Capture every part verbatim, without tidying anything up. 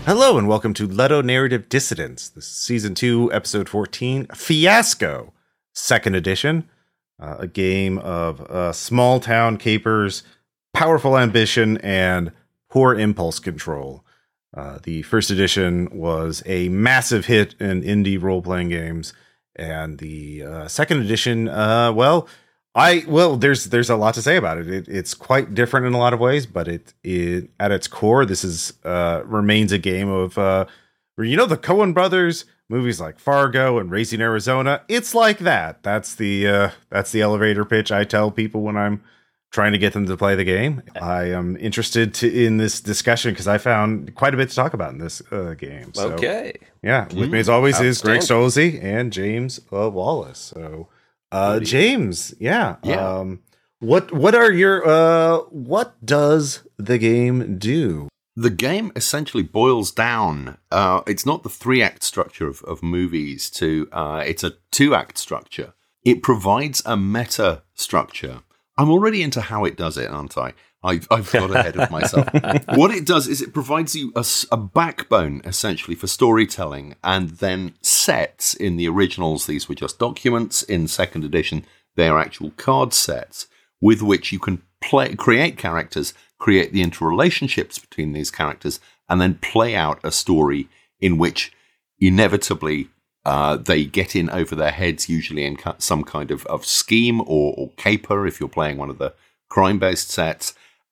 Hello and welcome to Leto Narrative Dissidence. This is Season two, Episode fourteen, Fiasco, Second Edition. Uh, a game of uh, small-town capers, powerful ambition, and poor impulse control. Uh, the first edition was a massive hit in indie role-playing games, and the uh, second edition, uh, well... I well, there's there's a lot to say about it. it. It's quite different in a lot of ways, but it, it at its core, this is uh, remains a game of uh, you know the Coen Brothers movies like Fargo and Raising Arizona. It's like that. That's the uh, that's the elevator pitch I tell people when I'm trying to get them to play the game. I am interested to, in this discussion because I found quite a bit to talk about in this uh, game. So, okay, yeah, with me as always is Greg Stolze and James uh, Wallace. So. Uh, James, yeah. yeah. Um, what what are your uh, what does the game do? The game essentially boils down. Uh, it's not the three act structure of, of movies. To uh, it's a two act structure. It provides a meta structure. I'm already into how it does it, aren't I? I've, I've got ahead of myself. What it does is it provides you a, a backbone, essentially, for storytelling, and then sets. In the originals, these were just documents. In second edition, they are actual card sets with which you can play, create characters, create the interrelationships between these characters, and then play out a story in which inevitably uh, they get in over their heads, usually in some kind of, of scheme or, or caper, if you're playing one of the crime-based sets.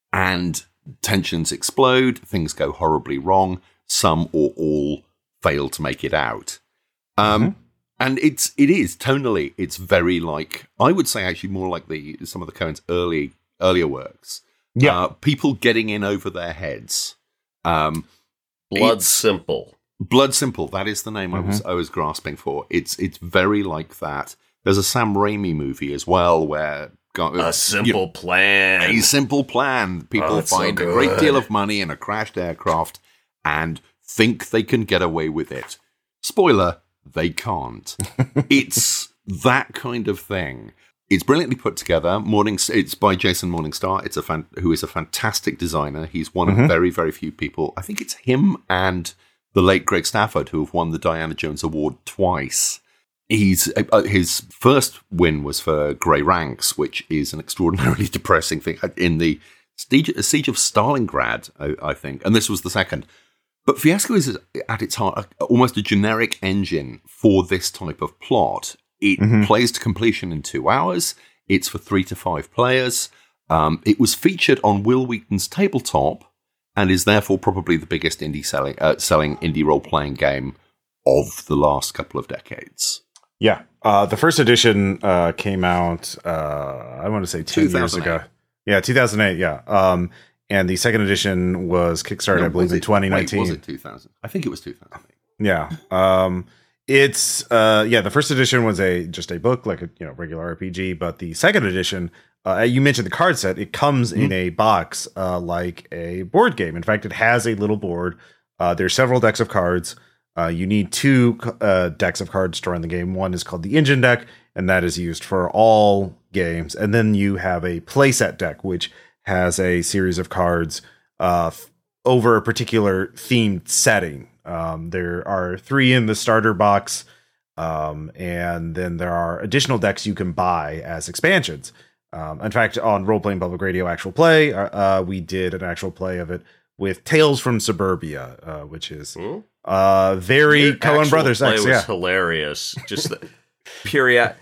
And tensions explode, things go horribly wrong, some or all fail to make it out. Um, mm-hmm. And it's it is tonally, it's very like, I would say actually more like the some of the Coen's early earlier works. Yeah, uh, people getting in over their heads. Um, Blood Simple. Blood Simple. That is the name mm-hmm. I was I was grasping for. It's it's very like that. There's a Sam Raimi movie as well where. A simple you know, plan. A simple plan. People oh, find so a great deal of money in a crashed aircraft and think they can get away with it. Spoiler, they can't. It's that kind of thing. It's brilliantly put together. Mornings, it's by Jason Morningstar, It's a fan, who is a fantastic designer. He's one mm-hmm. of very, very few people. I think it's him and the late Greg Stafford who have won the Diana Jones Award twice. He's uh, his first win was for Grey Ranks, which is an extraordinarily depressing thing in the siege, siege of Stalingrad, I, I think, and this was the second. But Fiasco is at its heart a, almost a generic engine for this type of plot. It mm-hmm. plays to completion in two hours. It's for three to five players. Um, it was featured on Will Wheaton's Tabletop and is therefore probably the biggest indie selling uh, selling indie role playing game of the last couple of decades. Yeah, uh, the first edition uh, came out, uh, I want to say ten years ago. Yeah, two thousand eight, yeah. Um, and the second edition was Kickstarted, no, I believe, in twenty nineteen. Wait, was it two thousand? I think it was two thousand eight. Yeah. Um, it's, uh, yeah, the first edition was a just a book, like a you know regular R P G, but the second edition, uh, you mentioned the card set, it comes mm-hmm. in a box uh, like a board game. In fact, it has a little board. Uh, there's several decks of cards. Uh, you need two uh, decks of cards to run the game. One is called the Engine deck, and that is used for all games. And then you have a playset deck, which has a series of cards uh, f- over a particular themed setting. Um, there are three in the starter box, um, and then there are additional decks you can buy as expansions. Um, in fact, on Role Playing Public Radio Actual Play, uh, we did an actual play of it with Tales from Suburbia, uh, which is... Hmm? Uh, very Your Coen Brothers play X, was yeah. hilarious. Just the period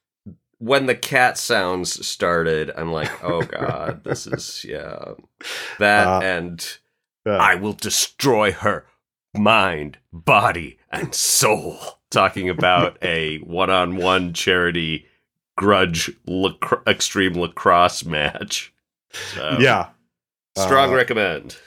when the cat sounds started, I'm like, oh god, this is yeah. That uh, and uh, I will destroy her mind, body, and soul. Talking about a one-on-one charity grudge lac- extreme lacrosse match. So, yeah, strong uh, recommend.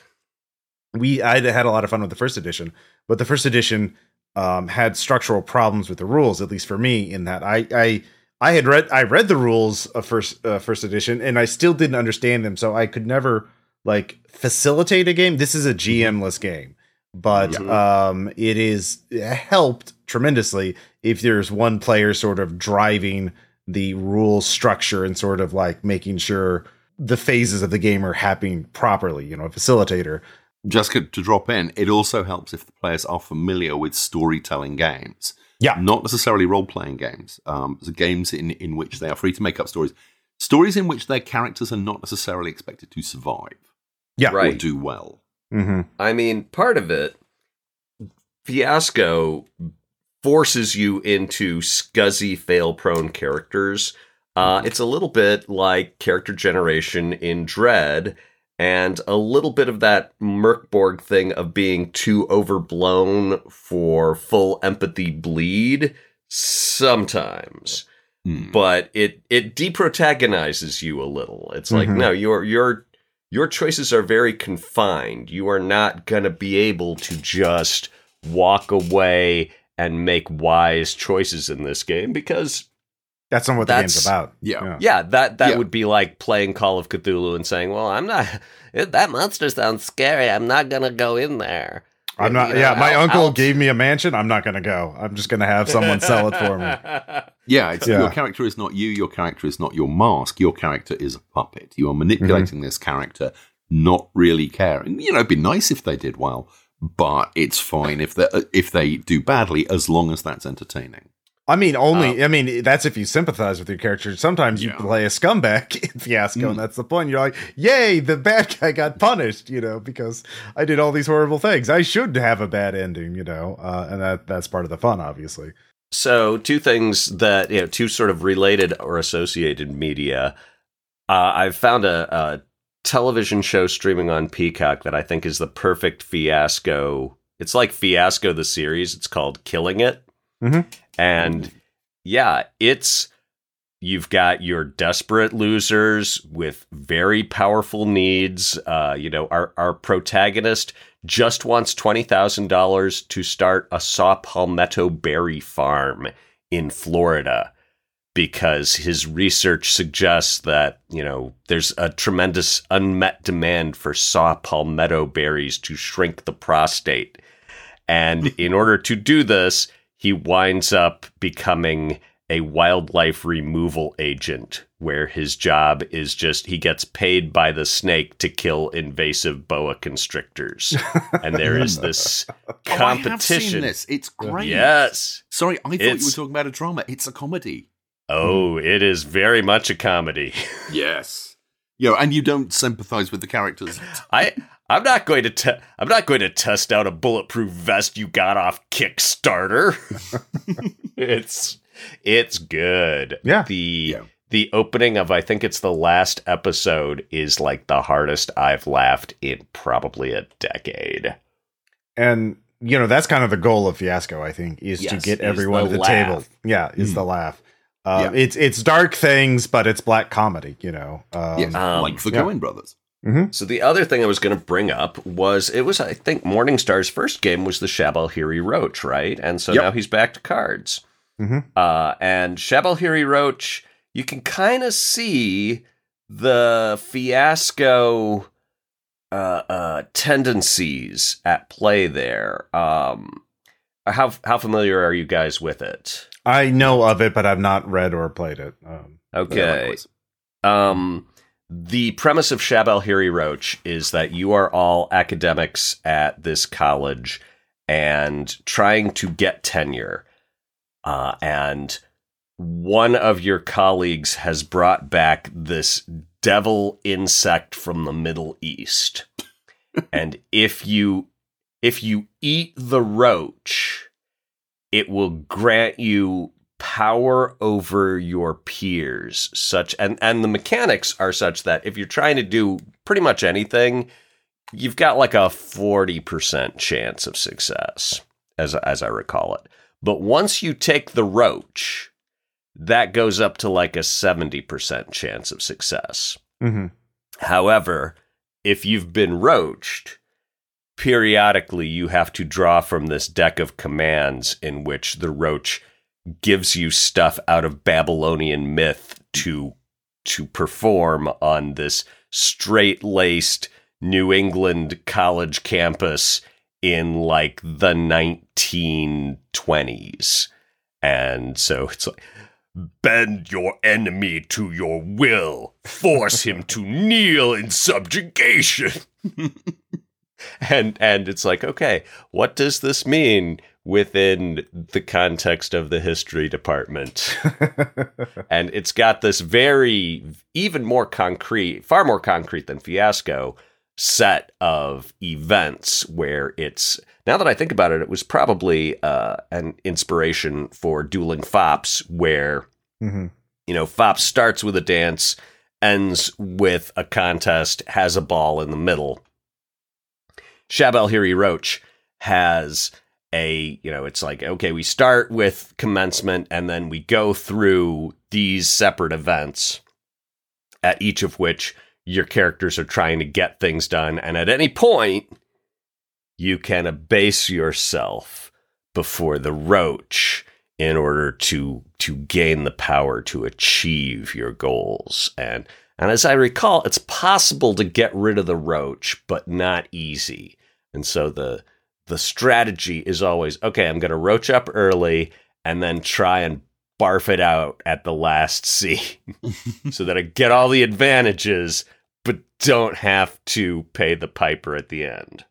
We I had a lot of fun with the first edition, but the first edition um, had structural problems with the rules, at least for me. In that I I, I had read I read the rules of first uh, first edition, and I still didn't understand them, so I could never like facilitate a game. This is a G M-less game, but yeah. um, it is it helped tremendously if there's one player sort of driving the rule structure and sort of like making sure the phases of the game are happening properly. You know, a facilitator. just to drop in, it also helps if the players are familiar with storytelling games. Yeah. Not necessarily role-playing games. Um, so games in, in which they are free to make up stories. Stories in which their characters are not necessarily expected to survive. Yeah. Right. Or do well. Mm-hmm. I mean, part of it, Fiasco forces you into scuzzy, fail-prone characters. Uh, it's a little bit like character generation in Dread, and a little bit of that Merkborg thing of being too overblown for full empathy bleed sometimes. Mm. But it it deprotagonizes you a little. It's like, Mhm. no, your your your choices are very confined. You are not going to be able to just walk away and make wise choices in this game, because That's not what the That's- game's about. Yeah. yeah, that that Yeah. would be like playing Call of Cthulhu and saying, "Well, I'm not. That monster sounds scary. I'm not gonna go in there." I'm not. You know, yeah, my I'll- uncle I'll- gave me a mansion. I'm not going to go. I'm just going to have someone sell it for me. Yeah, it's, Yeah. your character is not you, your character is not your mask, your character is a puppet. You are manipulating Mm-hmm. this character, not really caring. You know, it'd be nice if they did well, but it's fine if they if they do badly, as long as that's entertaining. I mean, only. Um, I mean, that's if you sympathize with your character. Sometimes you Yeah. play a scumbag in Fiasco, Mm. and that's the point. You're like, "Yay, the bad guy got punished," you know, because I did all these horrible things. I should have a bad ending, you know, uh, and that that's part of the fun, obviously. So, two things that, you know, two sort of related or associated media. Uh, I've found a, a television show streaming on Peacock that I think is the perfect Fiasco. It's like Fiasco the series. It's called Killing It. Mhm. And yeah, it's, you've got your desperate losers with very powerful needs. Uh, you know, our, our protagonist just wants twenty thousand dollars to start a saw palmetto berry farm in Florida, because his research suggests that, you know, there's a tremendous unmet demand for saw palmetto berries to shrink the prostate. And in order to do this, he winds up becoming a wildlife removal agent, where his job is just, he gets paid by the snake to kill invasive boa constrictors. And there is this competition. Oh, I have seen this. It's great. Yes. Sorry, I thought It's- you were talking about a drama. It's a comedy. Oh, it is very much a comedy. Yes. Yeah, and you don't sympathize with the characters. I I'm not going to te- I'm not going to test out a bulletproof vest you got off Kickstarter. it's it's good. Yeah. The Yeah. the opening of, I think it's the last episode, is like the hardest I've laughed in probably a decade. And you know, that's kind of the goal of Fiasco, I think, is to Yes, get is everyone the to the laugh. table. Yeah, is Mm. the laugh. Um, Yeah. It's it's dark things, but it's black comedy. You know. Um, Yes, um, like the yeah. Coen brothers. mhm. So the other thing I was going to bring up was, it was, I think, Morningstar's first game was the Shabalhiri Roach, right? And so Yep. now he's back to cards. Mhm. Uh, and Shabalhiri Roach, you can kind of see the Fiasco uh, uh, tendencies at play there. Um, how how familiar are you guys with it? I know of it, but I've not read or played it. Um, Okay. likewise. Um, the premise of Shabalhiri Roach is that you are all academics at this college and trying to get tenure. Uh, and one of your colleagues has brought back this devil insect from the Middle East. And if you if you eat the roach, it will grant you power over your peers, such and and the mechanics are such that if you're trying to do pretty much anything, you've got like a forty percent chance of success, as as I recall it. But once you take the roach, that goes up to like a seventy percent chance of success. mhm. However, if you've been roached, periodically you have to draw from this deck of commands in which the roach gives you stuff out of Babylonian myth to to perform on this straight-laced New England college campus in like the nineteen twenties. And so it's like, bend your enemy to your will, force him to kneel in subjugation. and and it's like, okay, what does this mean within the context of the history department? And it's got this very, even more concrete, far more concrete than Fiasco, set of events where it's, now that I think about it, it was probably uh, an inspiration for Dueling Fops, where, mm-hmm. you know, Fops starts with a dance, ends with a contest, has a ball in the middle. Shab al-Hiri Roach has a, you know, it's like, okay, we start with commencement and then we go through these separate events, at each of which your characters are trying to get things done. And at any point, you can abase yourself before the Roach in order to to gain the power to achieve your goals. And and as I recall, it's possible to get rid of the Roach, but not easy. And so the the strategy is always, okay, I'm going to roach up early and then try and barf it out at the last scene so that I get all the advantages, but don't have to pay the piper at the end.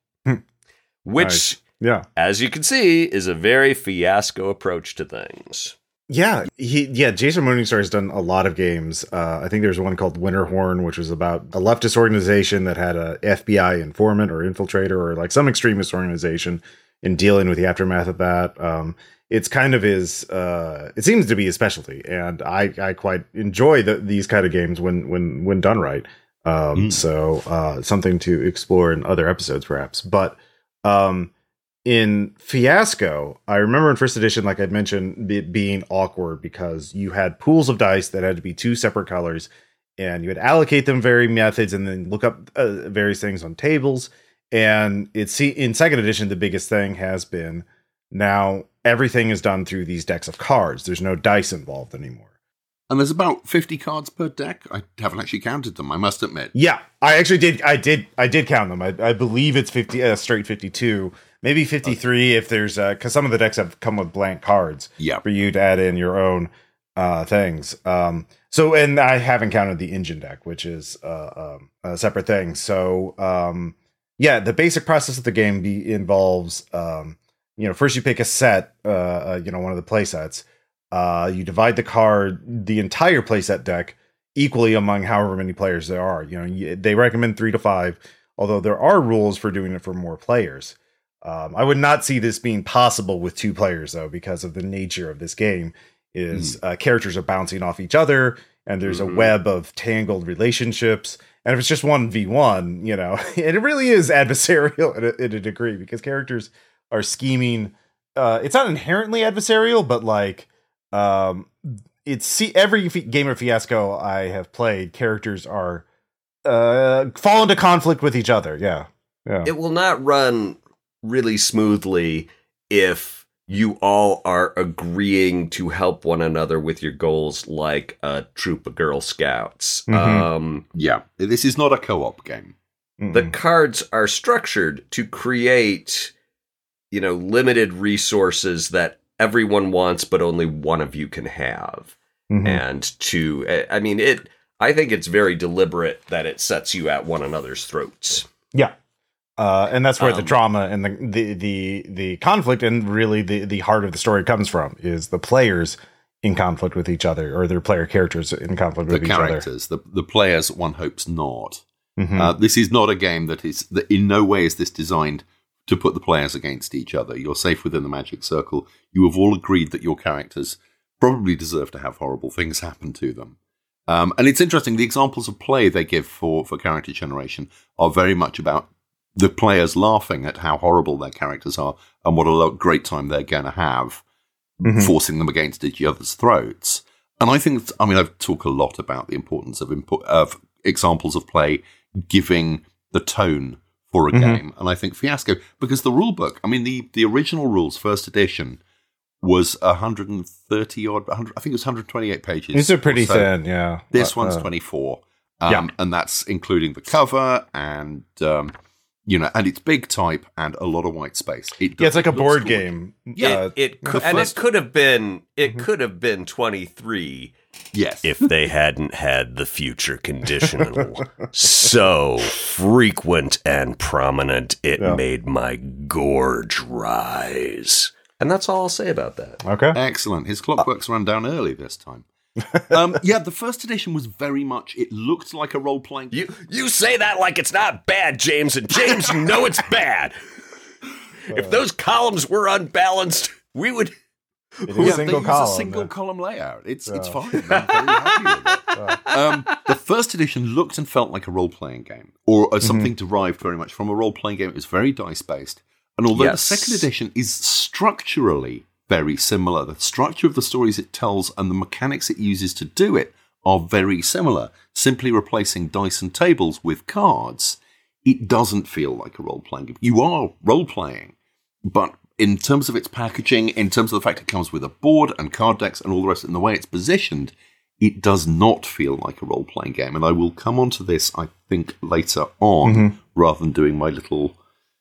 Which, nice. Yeah, as you can see, is a very Fiasco approach to things. Yeah, he yeah. Jason Morningstar has done a lot of games. Uh, I think there's one called Winterhorn, which was about a leftist organization that had a F B I informant or infiltrator or like some extremist organization in dealing with the aftermath of that. Um, it's kind of his. Uh, it seems to be his specialty, and I, I quite enjoy the, these kind of games when when when done right. Um, mm. So uh, something to explore in other episodes, perhaps. But um, in Fiasco, I remember in first edition, like I mentioned, it being awkward because you had pools of dice that had to be two separate colors, and you would allocate them varying methods, and then look up uh, various things on tables. And it's in second edition, the biggest thing has been now everything is done through these decks of cards. There's no dice involved anymore. And there's about fifty cards per deck. I haven't actually counted them, I must admit. Yeah, I actually did. I did. I did count them. I, I believe it's fifty, uh, straight fifty-two, maybe fifty-three if there's because uh, some of the decks have come with blank cards. Yeah. For you to add in your own uh, things. Um, so, and I haven't counted the engine deck, which is uh, um, a separate thing. So, um, yeah, the basic process of the game be, involves, um, you know, first you pick a set, uh, uh, you know, one of the play sets. Uh, you divide the card, the entire playset deck, equally among however many players there are. You know, you, they recommend three to five, although there are rules for doing it for more players. Um, I would not see this being possible with two players, though, because of the nature of this game. Is mm. uh, characters are bouncing off each other, and there's mm-hmm. a web of tangled relationships. And if it's just one v one, you know, and it really is adversarial in a, in a degree because characters are scheming. Uh, it's not inherently adversarial, but like. Um, it's see every f- game of Fiasco I have played, characters are uh fall into conflict with each other. Yeah, yeah. It will not run really smoothly if you all are agreeing to help one another with your goals, like a troop of Girl Scouts. Mm-hmm. Um, yeah, this is not a co-op game. Mm-mm. The cards are structured to create, you know, limited resources that everyone wants, but only one of you can have. Mm-hmm. And to, I mean, it, I think it's very deliberate that it sets you at one another's throats. Yeah. Uh, and that's where um, the drama and the, the, the, the conflict and really the, the heart of the story comes from, is the players in conflict with each other, or their player characters in conflict with each other. The characters, the, the players, one hopes not. Mm-hmm. Uh, this is not a game that is, that in no way is this designed to put the players against each other. You're safe within the magic circle. You have all agreed that your characters probably deserve to have horrible things happen to them. Um, and it's interesting, the examples of play they give for, for character generation are very much about the players laughing at how horrible their characters are and what a great time they're going to have, mm-hmm. forcing them against each other's throats. And I think, I mean, I've talked a lot about the importance of input, of examples of play giving the tone for a mm-hmm. game. And I think Fiasco, because the rule book, I mean, the, the original rules, first edition, was one hundred thirty odd, one hundred, I think it was one hundred twenty-eight pages. These are pretty so. thin, yeah. This but, one's uh, twenty-four. Um, yeah. And that's including the cover and, um, You know, and it's big type and a lot of white space. It yeah, it's like a board game. Yeah, uh, it, it could, and first, it could have been. It mm-hmm. could have been twenty-three. Yes, if they hadn't had the future conditional so frequent and prominent, it yeah. made my gorge rise. And that's all I'll say about that. Okay, excellent. His clockworks uh, ran down early this time. um, yeah, the first edition was very much, it looked like a role-playing... You you say that like it's not bad, James, and James, you know it's bad. Uh, if those columns were unbalanced, we would... It is yeah, a single they column. Use a single yeah. column layout. It's yeah. it's fine. I'm very happy with it. Um, the first edition looked and felt like a role-playing game, or uh, something mm-hmm. derived very much from a role-playing game. It was very dice-based. And although yes. the second edition is structurally very similar, the structure of the stories it tells and the mechanics it uses to do it are very similar. Simply replacing dice and tables with cards, it doesn't feel like a role-playing game. You are role-playing, but in terms of its packaging, in terms of the fact it comes with a board and card decks and all the rest, and the way it's positioned, it does not feel like a role-playing game. And I will come on to this, I think, later on, mm-hmm. rather than doing my little,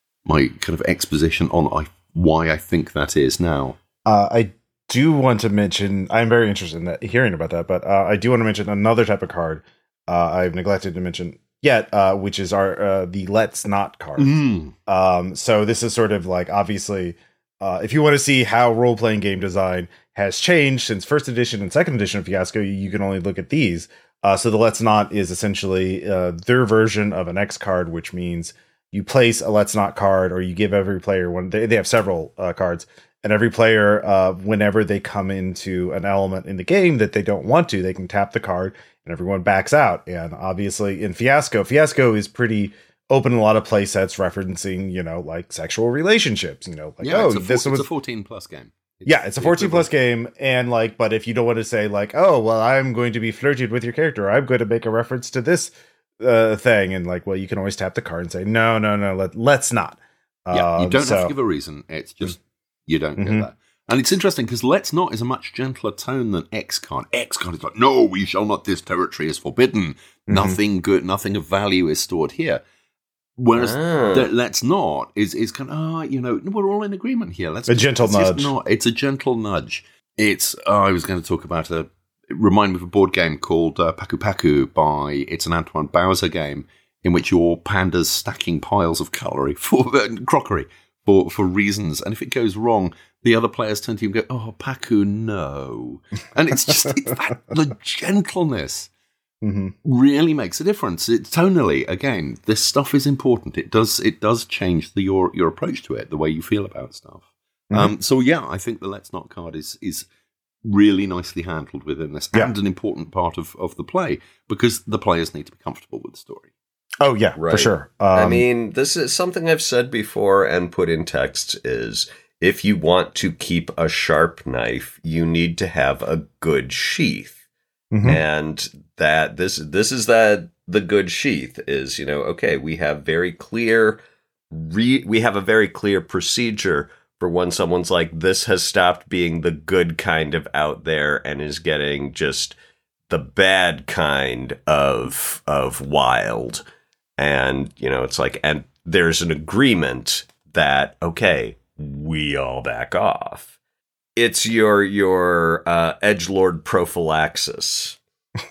my kind of exposition on I, why I think that is now. Uh, I do want to mention, I'm very interested in that, hearing about that, but uh, I do want to mention another type of card uh, I've neglected to mention yet, uh, which is our uh, the Let's Not card. Mm. Um, so this is sort of like, obviously, uh, if you want to see how role-playing game design has changed since first edition and second edition of Fiasco, you, you can only look at these. Uh, so the Let's Not is essentially uh, their version of an X card, which means you place a Let's Not card, or you give every player one. They, they have several uh, cards. And every player, uh, whenever they come into an element in the game that they don't want to, they can tap the card and everyone backs out. And obviously in Fiasco, Fiasco is pretty open in a lot of play sets referencing, you know, like sexual relationships, you know, like, yeah, oh, it's a, this it's was a fourteen plus game. It's, yeah, it's a fourteen plus game. And like, but if you don't want to say like, oh, well, I'm going to be flirted with your character, I'm going to make a reference to this uh, thing. And like, well, you can always tap the card and say, no, no, no, let, let's not. Yeah, um, you don't so, have to give a reason. It's just, you don't mm-hmm. get that. And it's interesting because Let's Not is a much gentler tone than X card. X card is like, no, we shall not, this territory is forbidden. Mm-hmm. Nothing good, nothing of value is stored here. Whereas ah. the Let's Not is, is kind of, ah, oh, you know, we're all in agreement here. Let's a just, gentle let's nudge. Not. It's a gentle nudge. It's, oh, I was going to talk about a, remind me of a board game called uh, Paku Paku by, it's an Antoine Bowser game in which your pandas stacking piles of cutlery for uh, crockery. For, for reasons, and if it goes wrong, the other players turn to you and go, "Oh, Paku, no!" And it's just it's that the gentleness mm-hmm. really makes a difference. It tonally, again, this stuff is important. It does it does change the, your your approach to it, the way you feel about stuff. Mm-hmm. Um, so yeah, I think the Let's Not card is is really nicely handled within this, yeah. and an important part of of the play because the players need to be comfortable with the story. Oh, yeah, right. For sure. Um, I mean, this is something I've said before and put in text is if you want to keep a sharp knife, you need to have a good sheath. Mm-hmm. And that this this is that the good sheath is, you know, okay, we have very clear re- we have a very clear procedure for when someone's like, this has stopped being the good kind of out there and is getting just the bad kind of of wild. And, you know, it's like, and there's an agreement that, okay, we all back off. It's your your uh, edgelord prophylaxis.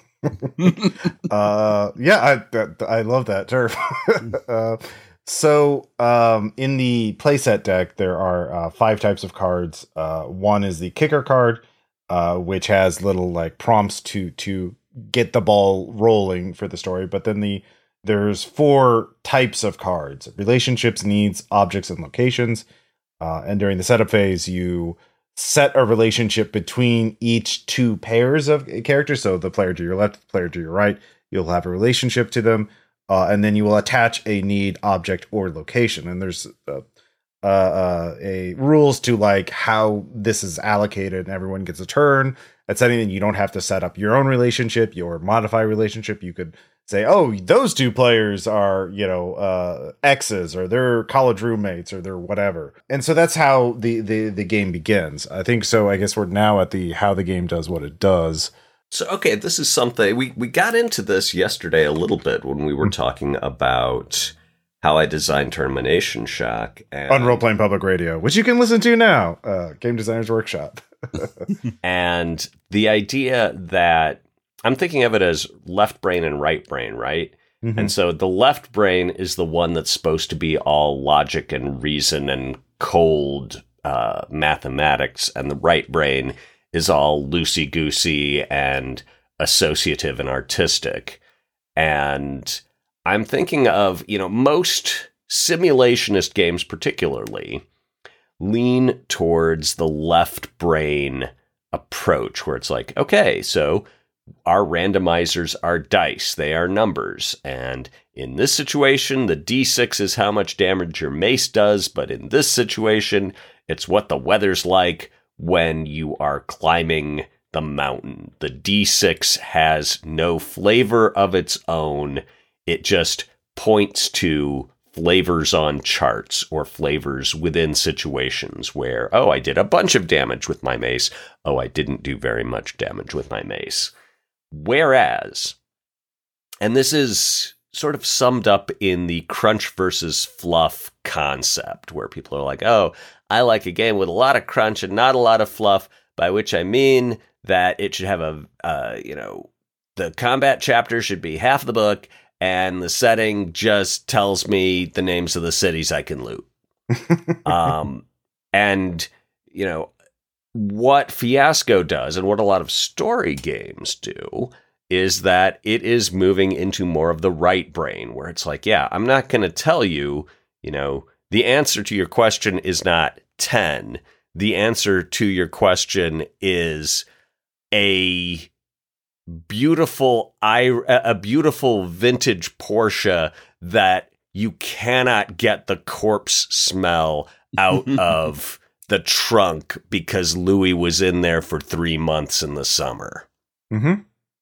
uh, yeah, I that, I love that term. uh, so um, in the playset deck, there are uh, five types of cards. Uh, one is the kicker card, uh, which has little like prompts to to get the ball rolling for the story. But then the There's four types of cards: relationships, needs, objects, and locations. Uh, and during the setup phase, you set a relationship between each two pairs of characters. So the player to your left, the player to your right, you'll have a relationship to them. Uh, and then you will attach a need, object, or location. And there's uh, uh, uh, a rules to like how this is allocated, and everyone gets a turn at setting. And you don't have to set up your own relationship, your modify relationship. You could say, oh, those two players are, you know, uh, exes, or they're college roommates, or they're whatever. And so that's how the, the, the game begins. I think so. I guess we're now at the how the game does what it does. So, okay, this is something we, we got into this yesterday a little bit when we were talking about How I Designed Termination Shock. And, on Role Playing Public Radio, which you can listen to now, uh, Game Designers Workshop. And the idea that I'm thinking of it as left brain and right brain, right? Mm-hmm. And so the left brain is the one that's supposed to be all logic and reason and cold uh, mathematics, and the right brain is all loosey-goosey and associative and artistic. And I'm thinking of, you know, most simulationist games particularly lean towards the left brain approach, where it's like, okay, so our randomizers are dice, they are numbers, and in this situation, the d six is how much damage your mace does, but in this situation, it's what the weather's like when you are climbing the mountain. The d six has no flavor of its own, it just points to flavors on charts or flavors within situations where, oh, I did a bunch of damage with my mace. Oh, I didn't do very much damage with my mace. Whereas, and this is sort of summed up in the crunch versus fluff concept, where people are like, oh, I like a game with a lot of crunch and not a lot of fluff, by which I mean that it should have a, uh, you know, the combat chapter should be half the book, and the setting just tells me the names of the cities I can loot. um, and, you know, what Fiasco does, and what a lot of story games do, is that it is moving into more of the right brain, where it's like, yeah, I'm not going to tell you, you know, the answer to your question is not ten. The answer to your question is a beautiful, a beautiful vintage Porsche that you cannot get the corpse smell out of the trunk because Louis was in there for three months in the summer. Mm-hmm.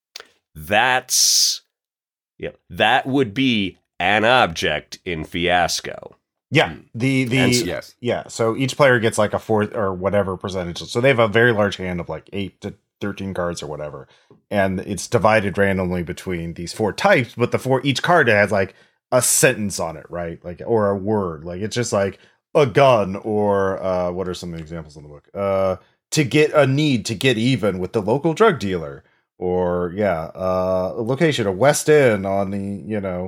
That's, yeah, that would be an object in Fiasco. Yeah, the the and, yes. yeah. So each player gets like a fourth or whatever percentage. So they have a very large hand of like eight to thirteen cards or whatever, and it's divided randomly between these four types. But the four each card has like a sentence on it, right? Like, or a word. Like it's just like a gun, or uh, what are some examples in the book? Uh, to get a need to get even with the local drug dealer, or yeah, uh, a location, a West End on the, you know,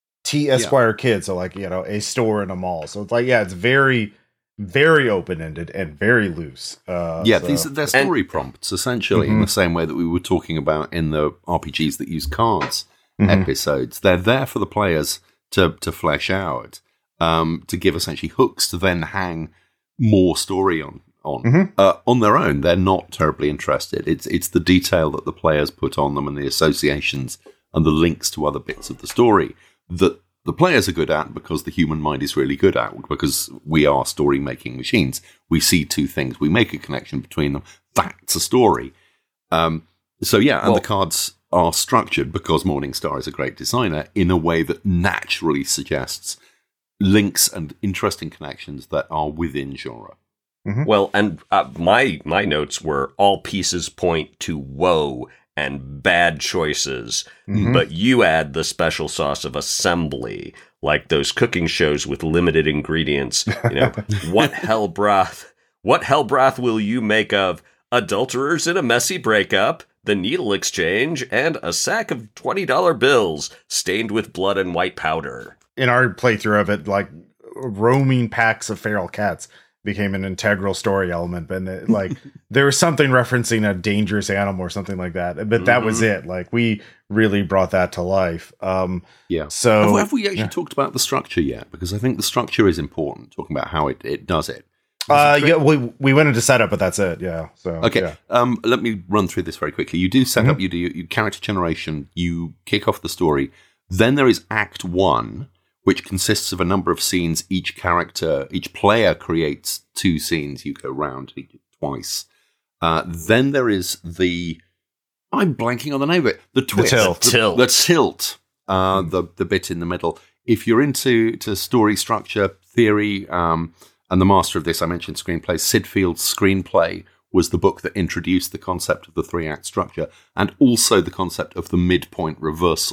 T Esquire yeah. Kid. So like, you know, a store in a mall. So it's like, yeah, it's very, very open-ended and very loose. Uh, yeah, so. these are their story and, prompts, essentially, mm-hmm. in the same way that we were talking about in the R P Gs that use cards mm-hmm. episodes. They're there for the players to to flesh out. Um, to give essentially hooks to then hang more story on on mm-hmm. uh, on their own. They're not terribly interested. It's it's the detail that the players put on them and the associations and the links to other bits of the story that the players are good at, because the human mind is really good at, because we are story making machines. We see two things, we make a connection between them. That's a story. Um, so yeah, and well, the cards are structured, because Morningstar is a great designer, in a way that naturally suggests links and interesting connections that are within genre. Mm-hmm. Well, and uh, my my notes were all pieces point to woe and bad choices, mm-hmm. but you add the special sauce of assembly, like those cooking shows with limited ingredients. You know, what hell broth? What hell broth will you make of adulterers in a messy breakup, the needle exchange, and a sack of twenty dollar bills stained with blood and white powder? In our playthrough of it, like roaming packs of feral cats became an integral story element, and it, like there was something referencing a dangerous animal or something like that, but that mm-hmm. was it. Like we really brought that to life. Um, yeah. So have, have we actually yeah. talked about the structure yet? Because I think the structure is important. Talking about how it, it does it. Uh, yeah, we we went into setup, but that's it. Yeah. So okay. Yeah. Um, let me run through this very quickly. You do set mm-hmm. up. You do you character generation. You kick off the story. Then there is Act One, which consists of a number of scenes. Each character, each player creates two scenes. You go round twice. Uh, then there is the, I'm blanking on the name of it, the twist. The tilt. The, tilt. The tilt. Uh, the, the bit in the middle. If you're into to story structure, theory, um, and the master of this, I mentioned screenplay, Sid Field's Screenplay was the book that introduced the concept of the three-act structure, and also the concept of the midpoint reversal.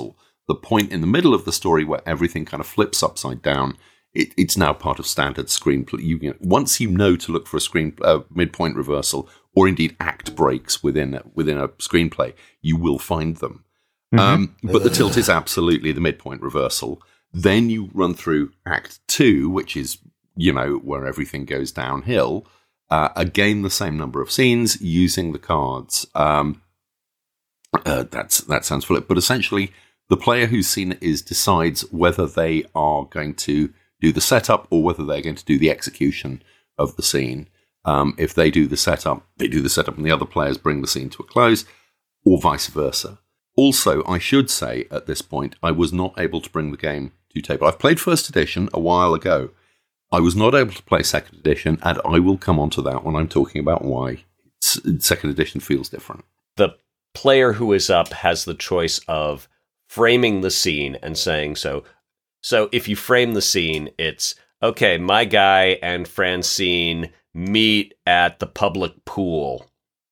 the point in the middle of the story where everything kind of flips upside down, it, it's now part of standard screenplay. You, you know, once you know to look for a screen uh, midpoint reversal, or indeed act breaks within within a screenplay, you will find them. Mm-hmm. Um, but the tilt is absolutely the midpoint reversal. Then you run through Act Two, which is, you know, where everything goes downhill. Uh, again, the same number of scenes using the cards. Um, uh, that's that sounds flip, but essentially, the player who's seen it is decides whether they are going to do the setup or whether they're going to do the execution of the scene. Um, if they do the setup, they do the setup, and the other players bring the scene to a close, or vice versa. Also, I should say at this point, I was not able to bring the game to table. I've played First Edition a while ago. I was not able to play Second Edition, and I will come on to that when I'm talking about why Second Edition feels different. The player who is up has the choice of framing the scene and saying, so, so if you frame the scene, it's, okay, my guy and Francine meet at the public pool,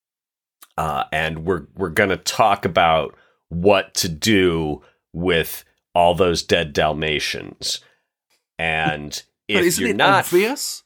uh, and we're we're going to talk about what to do with all those dead Dalmatians. And if isn't you're it not obvious,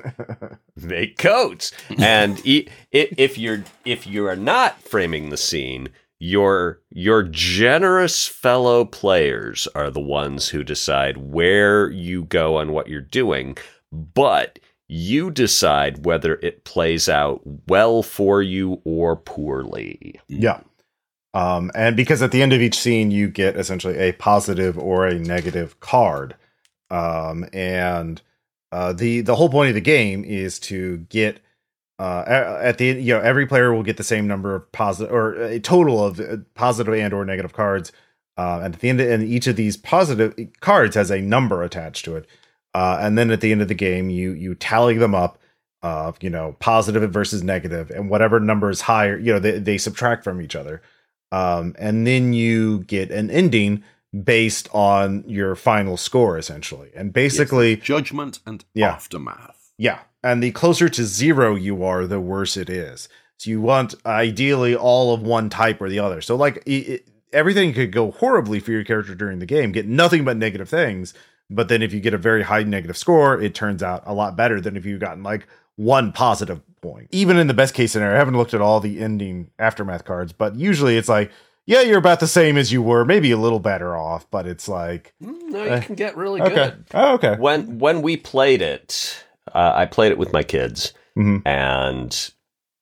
make coats. And e- if you're if you are not framing the scene, your your generous fellow players are the ones who decide where you go and what you're doing, but you decide whether it plays out well for you or poorly. Yeah. Um, and because at the end of each scene, you get essentially a positive or a negative card. Um, and uh, the the whole point of the game is to get uh, at the you know every player will get the same number of positive or a total of positive and or negative cards. Uh, and at the end, of, and each of these positive cards has a number attached to it. Uh, and then at the end of the game, you you tally them up. Uh, you know, positive versus negative, and whatever number is higher, you know, they they subtract from each other. Um, and then you get an ending based on your final score, essentially. And basically, yes, judgment and yeah, aftermath. Yeah. And the closer to zero you are, the worse it is. So you want ideally all of one type or the other. So like it, it, everything could go horribly for your character during the game, get nothing but negative things. But then if you get a very high negative score, it turns out a lot better than if you've gotten like one positive point. Even in the best case scenario, I haven't looked at all the ending aftermath cards, but usually it's like, yeah, you're about the same as you were, maybe a little better off, but it's like... No, you uh, can get really okay. good. Oh, okay. When, when we played it, uh, I played it with my kids mm-hmm. and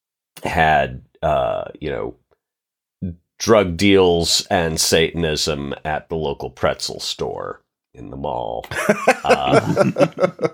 had, uh, you know, drug deals and Satanism at the local pretzel store in the mall. uh,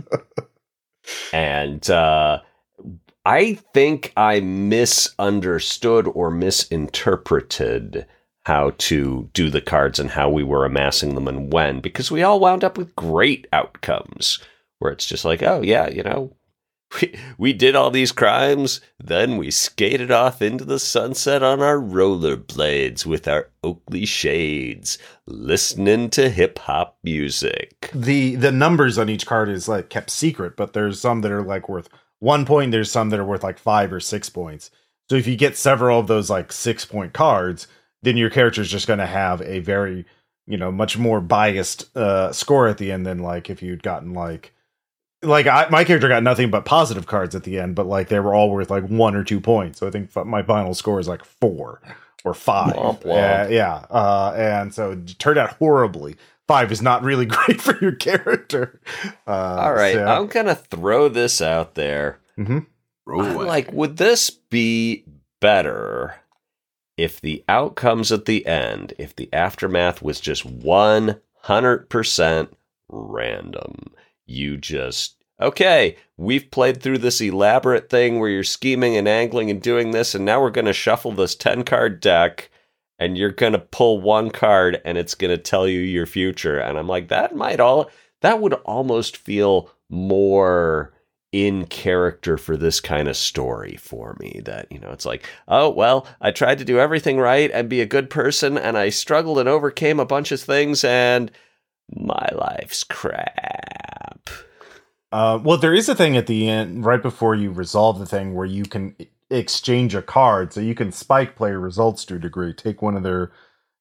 and uh, I think I misunderstood or misinterpreted how to do the cards and how we were amassing them and when, because we all wound up with great outcomes where it's just like, oh yeah, you know, we, we did all these crimes, then we skated off into the sunset on our rollerblades with our Oakley shades, listening to hip hop music. The the numbers on each card is like kept secret, but there's some that are like worth one point. There's some that are worth like five or six points. So if you get several of those like six point cards, then your character is just going to have a very, you know, much more biased uh, score at the end than like if you'd gotten like, like I, my character got nothing but positive cards at the end, but like they were all worth like one or two points. So I think my final score is like four or five. Womp womp. Uh, yeah. Uh, and so it turned out horribly. Five is not really great for your character. Uh, all right. So. I'm going to throw this out there. Mm-hmm. I'm like, would this be better if the outcomes at the end, if the aftermath was just one hundred percent random? You just, okay, we've played through this elaborate thing where you're scheming and angling and doing this, and now we're going to shuffle this ten-card deck, and you're going to pull one card, and it's going to tell you your future. And I'm like, that might all, that would almost feel more in character for this kind of story for me, that, you know, it's like, oh, well, I tried to do everything right and be a good person, and I struggled and overcame a bunch of things, and my life's crap. Uh, well, there is a thing at the end, right before you resolve the thing, where you can exchange a card, so you can spike player results to a degree. Take one of their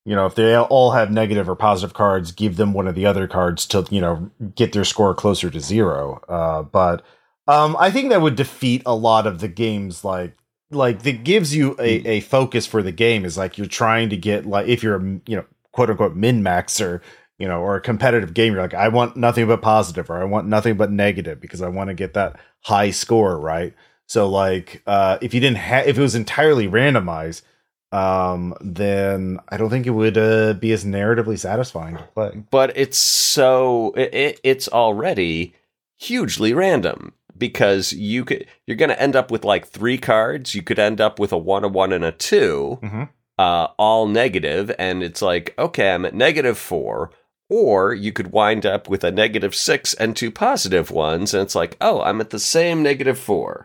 you know, if they all have negative or positive cards, give them one of the other cards to, you know, get their score closer to zero. Uh, but um, I think that would defeat a lot of the games. Like, like that gives you a, a focus for the game is like you're trying to get like if you're a, you know, quote unquote min maxer, you know, or a competitive game, you're like, I want nothing but positive, or I want nothing but negative because I want to get that high score, right? So like, uh, if you didn't have, if it was entirely randomized, um, then I don't think it would uh, be as narratively satisfying to play. But it's so it, it's already hugely random because you could you're going to end up with like three cards. You could end up with a one, a one, and a two, mm-hmm. uh, all negative, and it's like, okay, I'm at negative four. Or you could wind up with a negative six and two positive ones, and it's like, oh, I'm at the same negative four.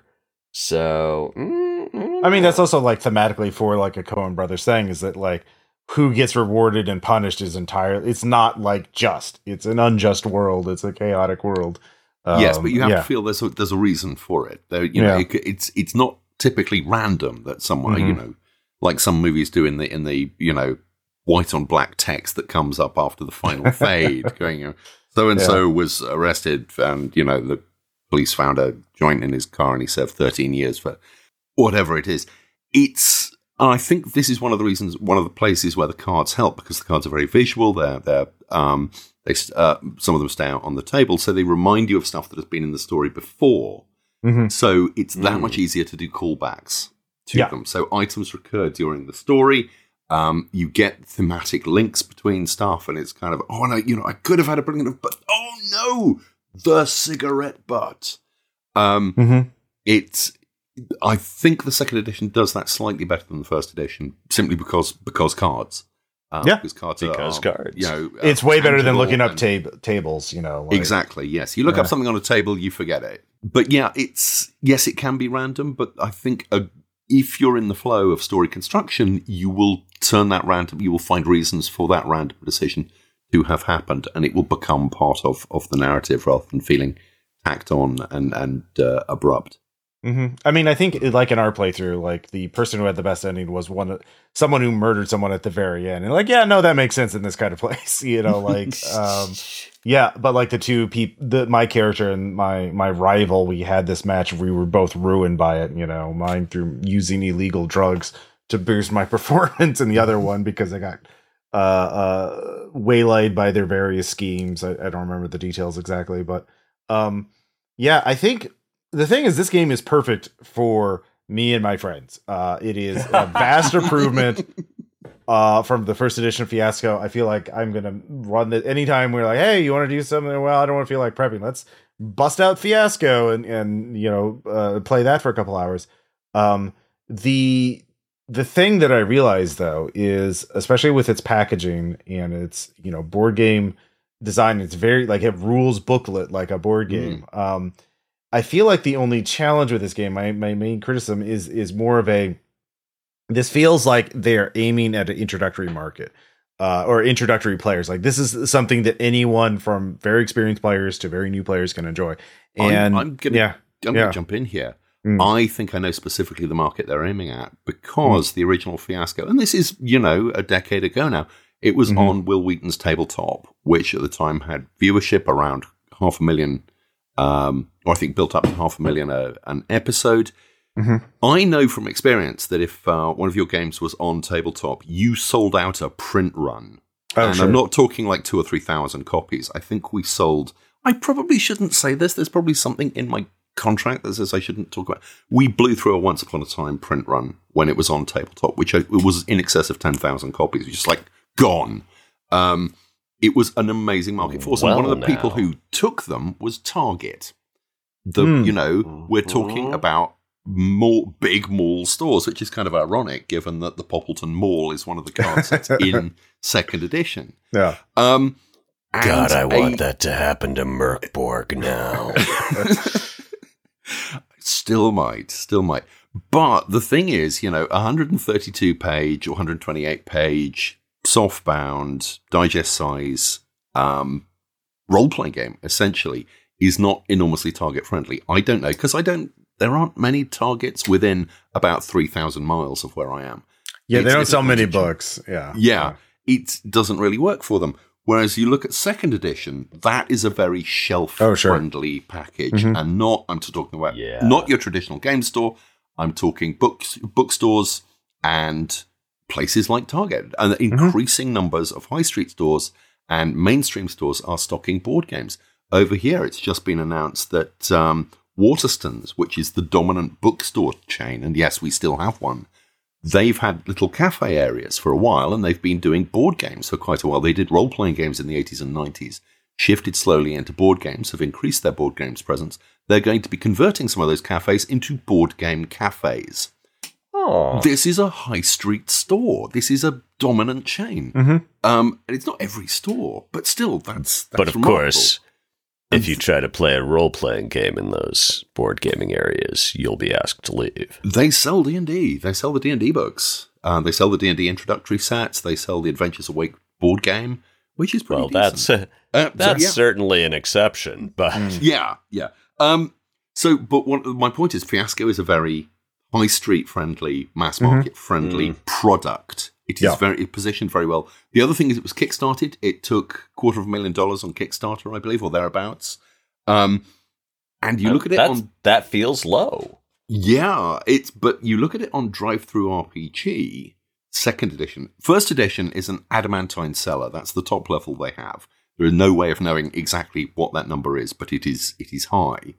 So, mm, I mean, that's also like thematically for like a Coen Brothers thing is that like who gets rewarded and punished is entirely, it's not like just, it's an unjust world. It's a chaotic world. Um, yes, but you have yeah. to feel there's a, there's a reason for it. There, you know, yeah. it, it's it's not typically random that someone, mm-hmm. you know, like some movies do in the in the you know white on black text that comes up after the final fade, going, you know, so and so was arrested, and you know the police found a joint in his car and he served thirteen years for whatever it is. It's, I think this is one of the reasons, one of the places where the cards help, because the cards are very visual. They're, they're, um, they, uh, some of them stay out on the table, so they remind you of stuff that has been in the story before. Mm-hmm. So it's that mm. much easier to do callbacks to yeah. them. So items recur during the story. Um, you get thematic links between stuff, and it's kind of, oh no, you know, I could have had a brilliant, but oh no, the cigarette butt. Um, mm-hmm. It's, I think the second edition does that slightly better than the first edition, simply because because cards. Um, yeah, because cards. Because are, cards. You know, it's way better than looking up tab- tables. You know, like, exactly. Yes, you look yeah. up something on a table, you forget it. But yeah, it's yes, it can be random. But I think a, if you're in the flow of story construction, you will turn that random. You will find reasons for that random decision to have happened, and it will become part of, of the narrative rather than feeling tacked on and and uh, abrupt. Mm-hmm. I mean, I think like in our playthrough, like the person who had the best ending was one someone who murdered someone at the very end, and like, yeah, no, that makes sense in this kind of place, you know, like, um, yeah, but like the two people, the my character and my my rival, we had this match, we were both ruined by it, you know, mine through using illegal drugs to boost my performance, and the other one because I got uh, uh, waylaid by their various schemes. I, I don't remember the details exactly, but um, yeah, I think. The thing is, this game is perfect for me and my friends. Uh, it is a vast improvement uh, from the first edition of Fiasco. I feel like I'm going to run this anytime we're like, hey, you want to do something? Well, I don't want to feel like prepping. Let's bust out Fiasco and, and you know, uh, play that for a couple hours. Um, the the thing that I realized, though, is especially with its packaging and its, you know, board game design, it's very like a rules booklet, like a board game. Mm. Um, I feel like the only challenge with this game, my, my main criticism is is more of a, this feels like they're aiming at an introductory market uh, or introductory players. Like this is something that anyone from very experienced players to very new players can enjoy. And I'm, I'm gonna, yeah, I'm yeah. gonna jump in here. Mm. I think I know specifically the market they're aiming at because mm. the original Fiasco, and this is, you know, a decade ago now, it was mm-hmm. on Will Wheaton's tabletop, which at the time had viewership around half a million. Um, or I think built up to half a million a, an episode. Mm-hmm. I know from experience that if uh, one of your games was on tabletop, you sold out a print run. Oh, and sure. I'm not talking like two or three thousand copies. I think we sold, I probably shouldn't say this. There's probably something in my contract that says I shouldn't talk about. We blew through a Once Upon a Time print run when it was on tabletop, which it was in excess of ten thousand copies. Just like gone. Um, It was an amazing market force. Well, and one of the now. people who took them was Target. The mm. You know, we're talking about more big mall stores, which is kind of ironic given that the Poppleton Mall is one of the card sets in second edition. Yeah. Um, God, I a- want that to happen to Merkborg now. Still might, still might. But the thing is, you know, one hundred thirty-two page or one hundred twenty-eight page softbound, digest size, um, role-playing game, essentially, is not enormously target-friendly. I don't know, because I don't, there aren't many targets within about three thousand miles of where I am. Yeah, it's, they don't sell many books. Yeah. Yeah. it doesn't really work for them. Whereas you look at second edition, that is a very shelf-friendly oh, sure. package, mm-hmm. and not, I'm talking about, yeah. not your traditional game store, I'm talking books, bookstores and places like Target. And mm-hmm. increasing numbers of high street stores and mainstream stores are stocking board games. Over here, it's just been announced that um, Waterstones, which is the dominant bookstore chain, and yes, we still have one, they've had little cafe areas for a while, and they've been doing board games for quite a while. They did role-playing games in the eighties and nineties, shifted slowly into board games, have increased their board games presence. They're going to be converting some of those cafes into board game cafes. Oh. This is a high street store. This is a dominant chain. Mm-hmm. Um, and it's not every store, but still, that's, that's But of remarkable. course, if you try to play a role-playing game in those board gaming areas, you'll be asked to leave. They sell D and D. They sell the D and D books. Uh, they sell the D and D introductory sets. They sell the Adventures Awake board game, which is pretty well, decent. that's uh, that's so, yeah. certainly an exception, but mm. yeah, yeah. Um, so, but what, my point is, Fiasco is a very high street friendly, mass market mm-hmm. friendly mm. product. It is yeah. very it positioned very well. The other thing is, it was kickstarted. It took a quarter of a million dollars on Kickstarter, I believe, or thereabouts. Um, and you look at it That's, on that feels low. Yeah, it's but you look at it on Drive-Thru R P G, second edition. First edition is an adamantine seller. That's the top level they have. There is no way of knowing exactly what that number is, but it is it is high.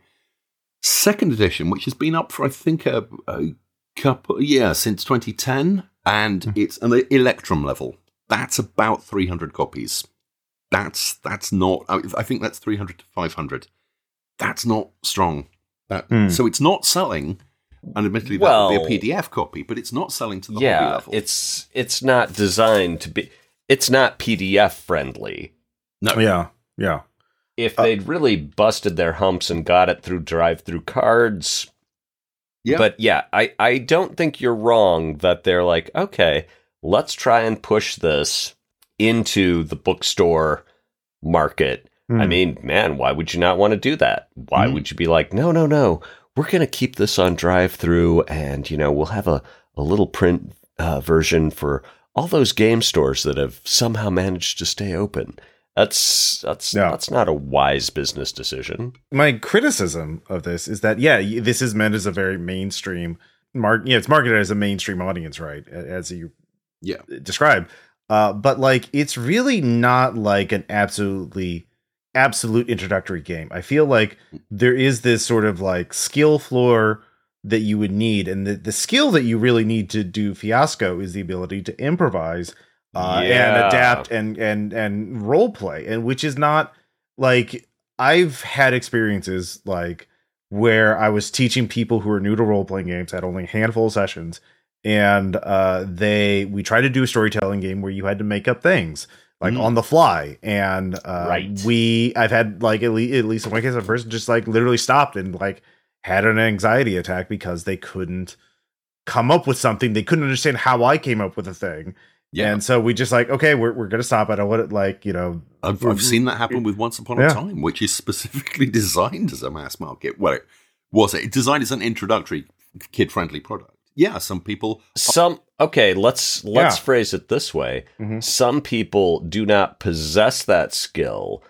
Second edition, which has been up for I think a, a couple yeah since twenty ten, and mm. it's an Electrum level. That's about three hundred copies. That's that's not. I think that's three hundred to five hundred. That's not strong. That, mm. So it's not selling, and admittedly that well, would be a P D F copy, but it's not selling to the yeah, hobby level. it's it's not designed to be. It's not P D F friendly. No. Yeah. Yeah. If they'd uh, really busted their humps and got it through drive-through cards. Yeah. But yeah, I, I don't think you're wrong that they're like, okay, let's try and push this into the bookstore market. Mm. I mean, man, why would you not want to do that? Why mm. would you be like, no, no, no, we're going to keep this on drive-through, and, you know, we'll have a, a little print uh, version for all those game stores that have somehow managed to stay open. That's that's no. that's not a wise business decision. My criticism of this is that, yeah, this is meant as a very mainstream mark. Yeah, it's marketed as a mainstream audience, right? As you yeah describe. Uh, but like, it's really not like an absolutely absolute introductory game. I feel like there is this sort of like skill floor that you would need, and the, the skill that you really need to do Fiasco is the ability to improvise. Uh, yeah. and adapt and and and role play, and which is not like, I've had experiences like where I was teaching people who are new to role playing games, had only a handful of sessions, and uh, they we tried to do a storytelling game where you had to make up things like mm. on the fly, and uh, right. we I've had like at least at least in one case a person just like literally stopped and like had an anxiety attack because they couldn't come up with something. They couldn't understand how I came up with a thing. Yeah. And so we just like, okay, we're we're going to stop. I don't want it, like, you know. I've, I've seen that happen with Once Upon a yeah. Time, which is specifically designed as a mass market. Well, it was it designed as an introductory, kid-friendly product. Yeah, some people. Some, okay, let's let's yeah. phrase it this way. Mm-hmm. Some people do not possess that skill,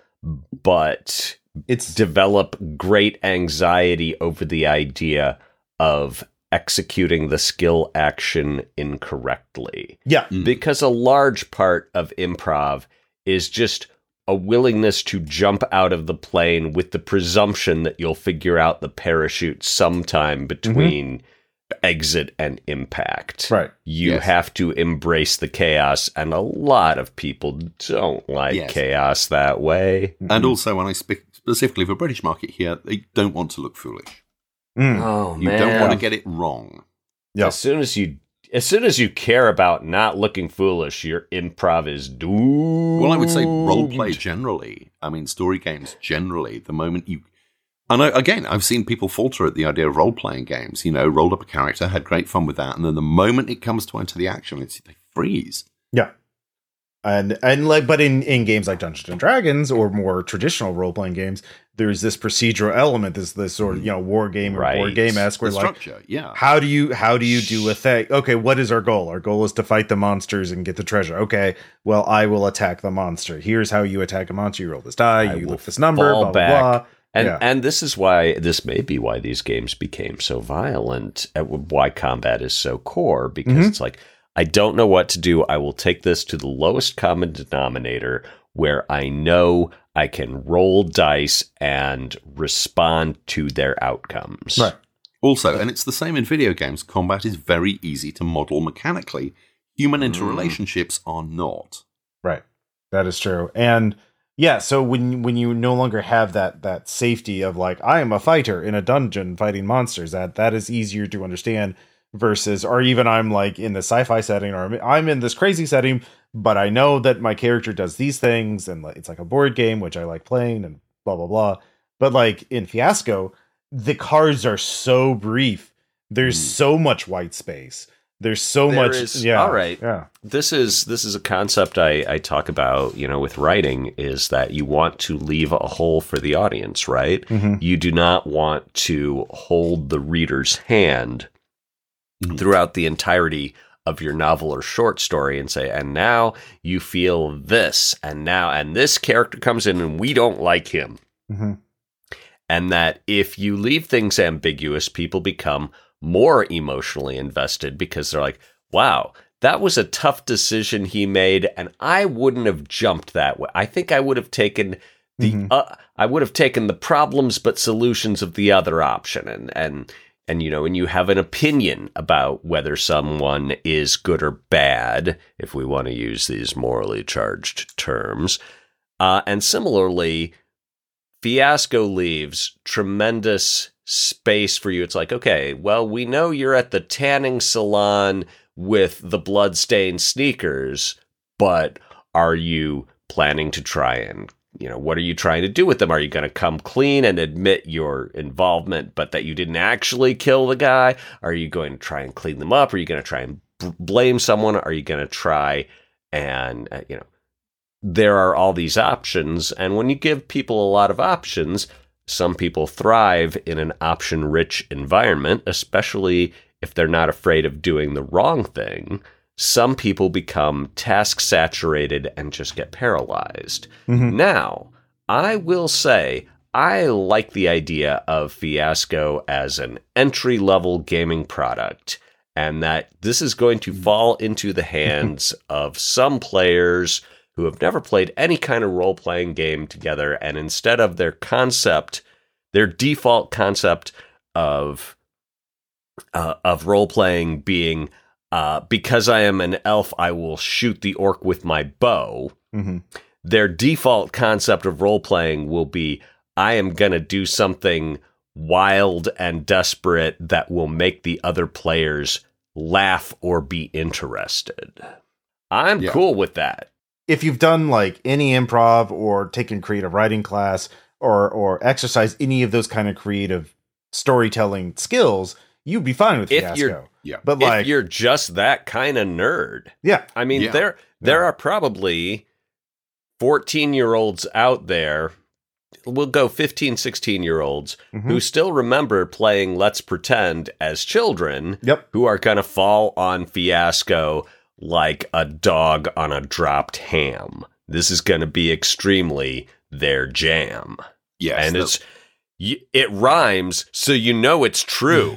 but it's develop great anxiety over the idea of executing the skill action incorrectly. Yeah. Mm. Because a large part of improv is just a willingness to jump out of the plane with the presumption that you'll figure out the parachute sometime between mm-hmm. exit and impact. Right. You yes. have to embrace the chaos, and a lot of people don't like yes. chaos that way. And also, when I speak specifically for British market here, they don't want to look foolish. Mm. Oh, you man. don't want to get it wrong. Yeah. As soon as you, as soon as you care about not looking foolish, your improv is doomed. Well, I would say role play generally. I mean, story games generally. The moment you, and I, again, I've seen people falter at the idea of role playing games. You know, rolled up a character, had great fun with that, and then the moment it comes to enter the action, it's they freeze. Yeah. And and like, but in, in games like Dungeons and Dragons or more traditional role playing games, there's this procedural element, this this sort of, you know, war game or right. board game esque where the like, structure, yeah. How do you how do you do a thing? Okay, what is our goal? Our goal is to fight the monsters and get the treasure. Okay, well, I will attack the monster. Here's how you attack a monster. You roll this die. I You will lift this number. fall Blah back. blah blah. And Yeah. and this is why this may be why these games became so violent. uh, Why combat is so core, because Mhm. it's like, I don't know what to do. I will take this to the lowest common denominator where I know I can roll dice and respond to their outcomes. Right. Also, and it's the same in video games, combat is very easy to model mechanically. Human interrelationships are not. Right. That is true. And yeah, so when when you no longer have that that safety of like, I am a fighter in a dungeon fighting monsters, that that is easier to understand versus, or even I'm like in the sci-fi setting, or I'm- I'm in this crazy setting, but I know that my character does these things, and like, it's like a board game, which I like playing, and blah, blah, blah. But like in Fiasco, the cards are so brief. There's Mm. so much white space. There's so There much. is- yeah. all right. Yeah. This is this is a concept I, I talk about, you know, with writing, is that you want to leave a hole for the audience, right? Mm-hmm. You do not want to hold the reader's hand Mhm. throughout the entirety of your novel or short story and say, and now you feel this, and now, and this character comes in and we don't like him. Mm-hmm. And that if you leave things ambiguous, people become more emotionally invested because they're like, wow, that was a tough decision he made, and I wouldn't have jumped that way. I think I would have taken the Mhm. uh, I would have taken the problems but solutions of the other option, and and and you know, and you have an opinion about whether someone is good or bad, if we want to use these morally charged terms. Uh, and similarly, Fiasco leaves tremendous space for you. It's like, okay, well, we know you're at the tanning salon with the bloodstained sneakers, but are you planning to try and, you know, what are you trying to do with them? Are you going to come clean and admit your involvement, but that you didn't actually kill the guy? Are you going to try and clean them up? Are you going to try and b- blame someone? Are you going to try and, uh, you know, there are all these options. And when you give people a lot of options, some people thrive in an option-rich environment, especially if they're not afraid of doing the wrong thing. Some people become task-saturated and just get paralyzed. Mhm. Now, I will say, I like the idea of Fiasco as an entry-level gaming product, and that this is going to fall into the hands of some players who have never played any kind of role-playing game together, and instead of their concept, their default concept of uh, of role-playing being, uh, because I am an elf, I will shoot the orc with my bow, Mm-hmm. their default concept of role-playing will be, I am going to do something wild and desperate that will make the other players laugh or be interested. I'm Yeah. cool with that. If you've done like any improv or taken creative writing class or or exercised any of those kind of creative storytelling skills, you'd be fine with If Fiasco. you're- Yeah. But If like, you're just that kind of nerd. yeah, I mean, Yeah. there there are probably fourteen-year-olds out there, we'll go fifteen, sixteen-year-olds, Mhm. who still remember playing Let's Pretend as children, yep, who are going to fall on Fiasco like a dog on a dropped ham. This is going to be extremely their jam. Yes. and it's y- it rhymes, so you know it's true.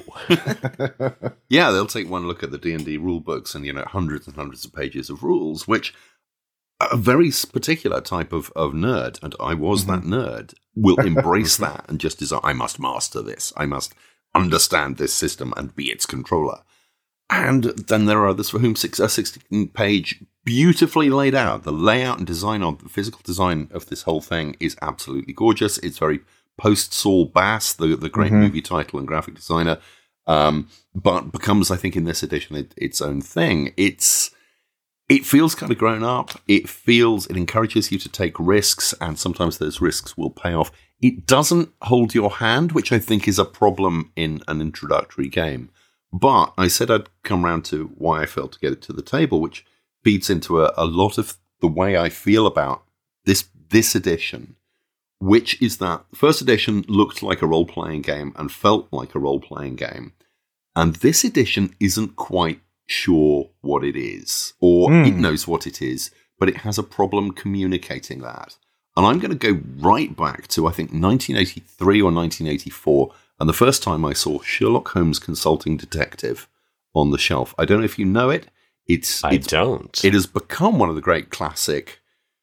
Yeah, they'll take one look at the D and D rule books and, you know, hundreds and hundreds of pages of rules, which a very s- particular type of, of nerd, and I was that nerd, will embrace that and just decide, I must master this. I must understand this system and be its controller. And then there are others for whom six, a sixteen-page, beautifully laid out, the layout and design of the physical design of this whole thing is absolutely gorgeous. It's very post-Saul Bass, the, the great Mhm. movie title and graphic designer, um, but becomes, I think, in this edition, it, its own thing. It's It feels kind of grown up. It feels, it encourages you to take risks, and sometimes those risks will pay off. It doesn't hold your hand, which I think is a problem in an introductory game. But I said I'd come round to why I felt to get it to the table, which feeds into a, a lot of the way I feel about this this edition, which is that the first edition looked like a role-playing game and felt like a role-playing game. And this edition isn't quite sure what it is, or mm. it knows what it is, but it has a problem communicating that. And I'm going to go right back to, I think, nineteen eighty-three or nineteen eighty-four, and the first time I saw Sherlock Holmes Consulting Detective on the shelf. I don't know if you know it. It's I it's, don't. It has become one of the great classic.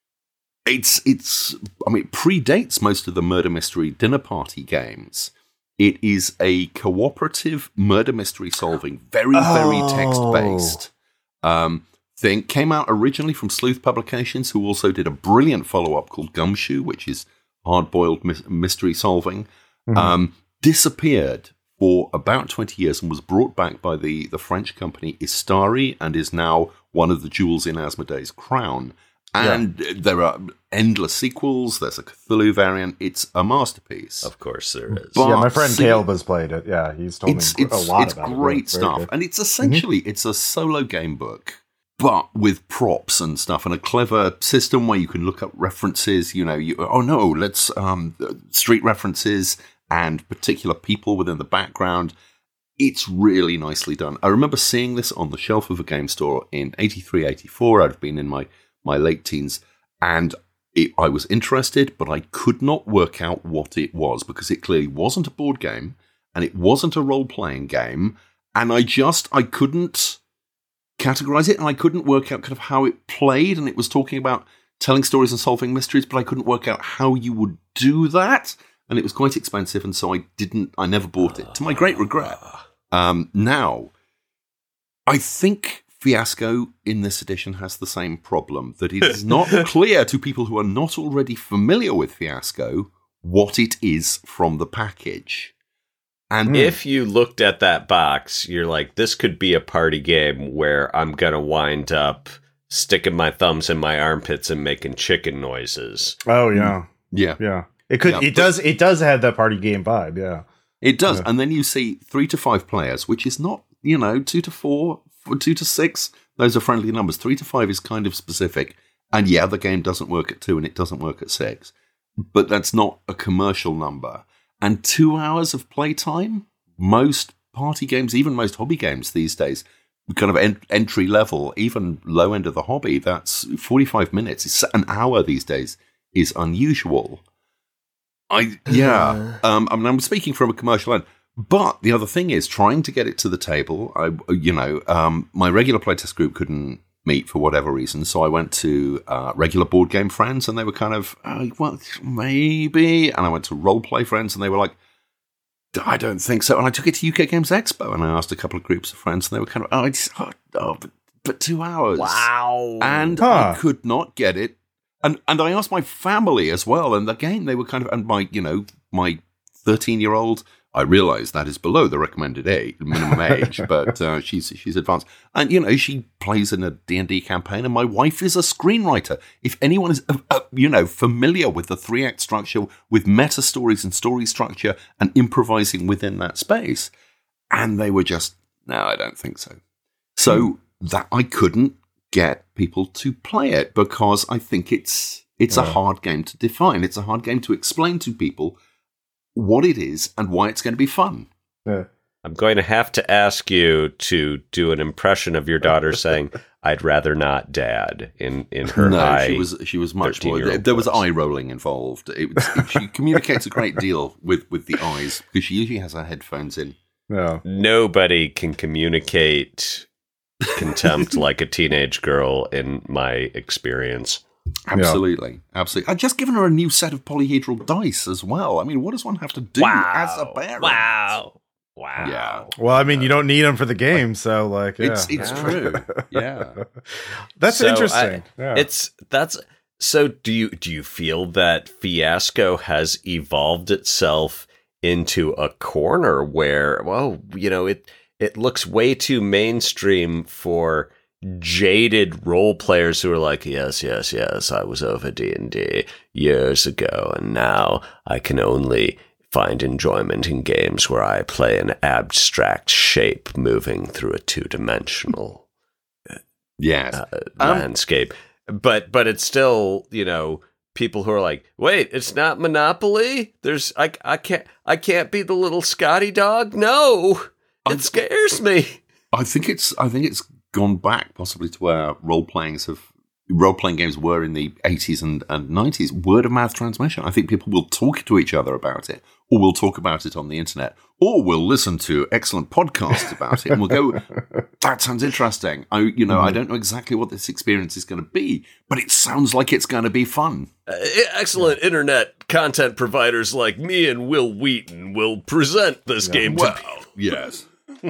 It's it's. I mean, it predates most of the murder mystery dinner party games. It is a cooperative murder mystery solving, very oh. very text based um, thing. Came out originally from Sleuth Publications, who also did a brilliant follow up called Gumshoe, which is hard boiled my- mystery solving. Mm-hmm. Um, disappeared for about twenty years and was brought back by the, the French company Istari and is now one of the jewels in Asmodee's crown. And yeah. there are endless sequels. There's a Cthulhu variant. It's a masterpiece. Of course there is. But yeah, my friend see, Caleb has played it. Yeah, he's told it's, me it's, a lot it's about it. It's great stuff. Good. And it's essentially, mm-hmm. it's a solo game book, but with props and stuff and a clever system where you can look up references. You know, you, oh no, let's um, street references and particular people within the background. It's really nicely done. I remember seeing this on the shelf of a game store in eighty-three, eighty-four. I'd been in my my late teens, and it, I was interested, but I could not work out what it was because it clearly wasn't a board game and it wasn't a role-playing game, and I just, I couldn't categorize it, and I couldn't work out kind of how it played, and it was talking about telling stories and solving mysteries, but I couldn't work out how you would do that, and it was quite expensive, and so I didn't, I never bought it, to my great regret. Um, now, I think Fiasco in this edition has the same problem, that it is not clear to people who are not already familiar with Fiasco what it is from the package. And if you looked at that box, you're like, this could be a party game where I'm going to wind up sticking my thumbs in my armpits and making chicken noises. Oh, yeah. Yeah. Yeah. It could, yeah, it does, it does have that party game vibe. Yeah. It does. Yeah. And then you see three to five players, which is not, you know, two to four, two to six. Those are friendly numbers. Three to five is kind of specific. And yeah, the game doesn't work at two and it doesn't work at six. But that's not a commercial number. And two hours of playtime, most party games, even most hobby games these days, kind of en- entry level, even low end of the hobby, that's forty-five minutes. It's an hour these days is unusual. I yeah. um, I mean, I'm speaking from a commercial end, but the other thing is trying to get it to the table. I, you know, um, my regular playtest group couldn't meet for whatever reason, so I went to uh, regular board game friends, and they were kind of, oh, well, maybe. And I went to role play friends, and they were like, I don't think so. And I took it to U K Games Expo, and I asked a couple of groups of friends, and they were kind of, oh, it's, oh, oh but, but two hours. Wow. And huh. I could not get it. And and I asked my family as well, and again, they were kind of, and my, you know, my thirteen-year-old, I realize that is below the recommended age, minimum age, but uh, she's she's advanced. And, you know, she plays in a D and D campaign, and my wife is a screenwriter. If anyone is, uh, uh, you know, familiar with the three-act structure, with meta stories and story structure, and improvising within that space, and they were just, no, I don't think so. So mm. that I couldn't get people to play it because I think it's it's yeah. a hard game to define. It's a hard game to explain to people what it is and why it's going to be fun. Yeah. I'm going to have to ask you to do an impression of your daughter saying, "I'd rather not, Dad." In in her no, high, she was she was much more. There, there was eye rolling involved. It, it, she communicates a great deal with with the eyes because she usually has her headphones in. Yeah. Nobody can communicate contempt like a teenage girl, in my experience. Absolutely, yeah. absolutely. I've just given her a new set of polyhedral dice as well. I mean, what does one have to do wow. as a parent? Wow. Wow. Yeah. Well, I mean, you don't need them for the game, so like, yeah. It's it's yeah. true. Yeah. That's so interesting. I, yeah. It's that's so. Do you do you feel that Fiasco has evolved itself into a corner where, well, you know, it it looks way too mainstream for jaded role players who are like, yes, yes, yes, I was over D and D years ago, and now I can only find enjoyment in games where I play an abstract shape moving through a two-dimensional yes. uh, um, landscape. but but it's still, you know, people who are like, wait, it's not Monopoly? There's I I can't I can't be the little Scotty dog? No. It I, scares me. I think it's I think it's gone back possibly to where role playing have role playing games were in the eighties and, and nineties. Word of mouth transmission. I think people will talk to each other about it, or we'll talk about it on the internet, or we'll listen to excellent podcasts about it, and we'll go, that sounds interesting. I, you know, mm-hmm. I don't know exactly what this experience is going to be, but it sounds like it's going to be fun. Uh, excellent yeah. internet content providers like me and Will Wheaton will present this yeah. game to well, people. Yes.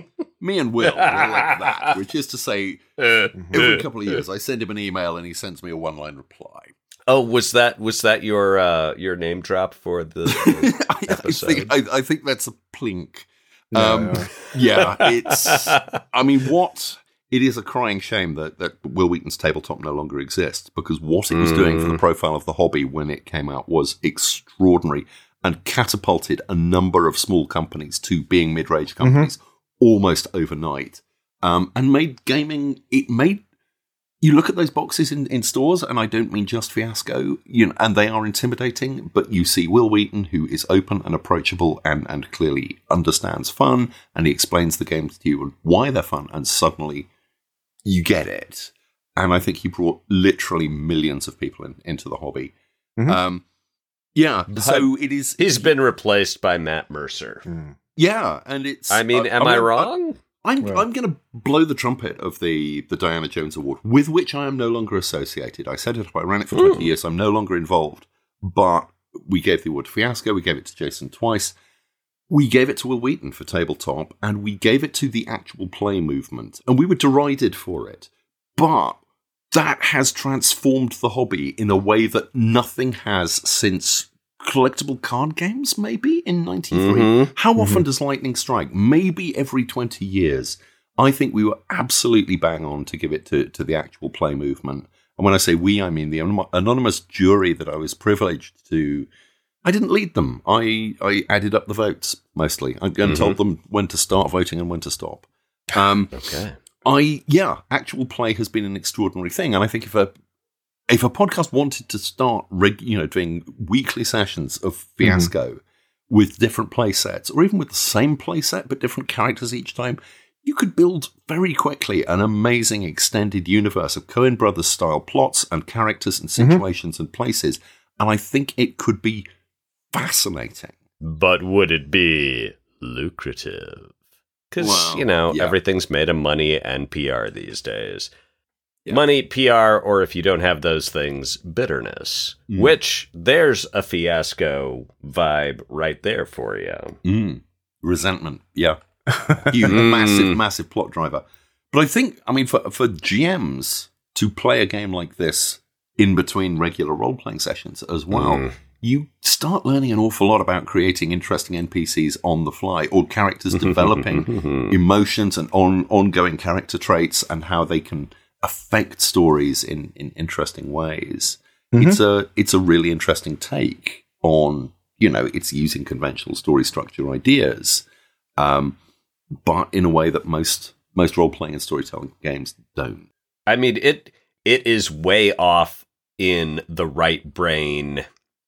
Me and Will, we're like that, which is to say, every couple of years I send him an email and he sends me a one-line reply. Oh, was that was that your uh, your name drop for the, the I, episode? I think, I, I think that's a plink. No, um, no. Yeah, it's. I mean, what it is a crying shame that that Will Wheaton's Tabletop no longer exists, because what it was mm. doing for the profile of the hobby when it came out was extraordinary and catapulted a number of small companies to being mid-range companies. Mm-hmm. Almost overnight, um, and made gaming. It made you look at those boxes in, in stores, and I don't mean just Fiasco, you know, and they are intimidating. But you see Will Wheaton, who is open and approachable, and and clearly understands fun, and he explains the games to you and why they're fun, and suddenly you get it. And I think he brought literally millions of people in, into the hobby. Mm-hmm. Um, yeah, but so it is. He's been replaced by Matt Mercer. Mm. Yeah, and it's... I mean, uh, am I, I wrong? I, I'm well. I'm going to blow the trumpet of the, the Diana Jones Award, with which I am no longer associated. I said it, I ran it for twenty Ooh. years, I'm no longer involved. But we gave the award to Fiasco, we gave it to Jason twice, we gave it to Will Wheaton for Tabletop, and we gave it to the actual play movement. And we were derided for it. But that has transformed the hobby in a way that nothing has since... collectible card games, maybe, in ninety-three. Mm-hmm. How often mm-hmm. does lightning strike? Maybe every twenty years. I think we were absolutely bang on to give it to, to the actual play movement. And when I say we, I mean the anonymous jury that I was privileged to... I didn't lead them. I, I added up the votes, mostly, and mm-hmm. told them when to start voting and when to stop. Um, okay. I, yeah, actual play has been an extraordinary thing. And I think if a If a podcast wanted to start, reg- you know, doing weekly sessions of Fiasco mm-hmm. with different play sets, or even with the same play set but different characters each time, you could build very quickly an amazing extended universe of Coen Brothers style plots and characters and situations mm-hmm. and places. And I think it could be fascinating. But would it be lucrative? Because, well, you know, yeah. everything's made of money and P R these days. Yeah. Money, P R, or if you don't have those things, bitterness. Mm. Which, there's a Fiasco vibe right there for you. Mm. Resentment, yeah. Huge, mm. massive, massive plot driver. But I think, I mean, for, for G Ms to play a game like this in between regular role-playing sessions as well, mm. you start learning an awful lot about creating interesting N P Cs on the fly, or characters developing emotions and on, ongoing character traits and how they can... affect stories in, in interesting ways. Mm-hmm. It's a it's a really interesting take on, you know, it's using conventional story structure ideas, um, but in a way that most most role playing and storytelling games don't. I mean, it it is way off in the right brain.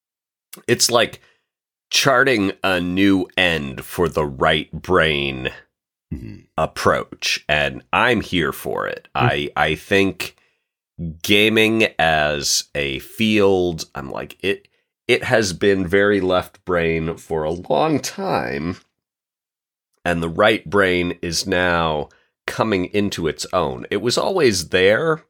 It's like charting a new end for the right brain. Mm-hmm. approach, and I'm here for it. Mm-hmm. I I think gaming as a field, I'm like it. It has been very left brain for a long time, and the right brain is now coming into its own. It was always there,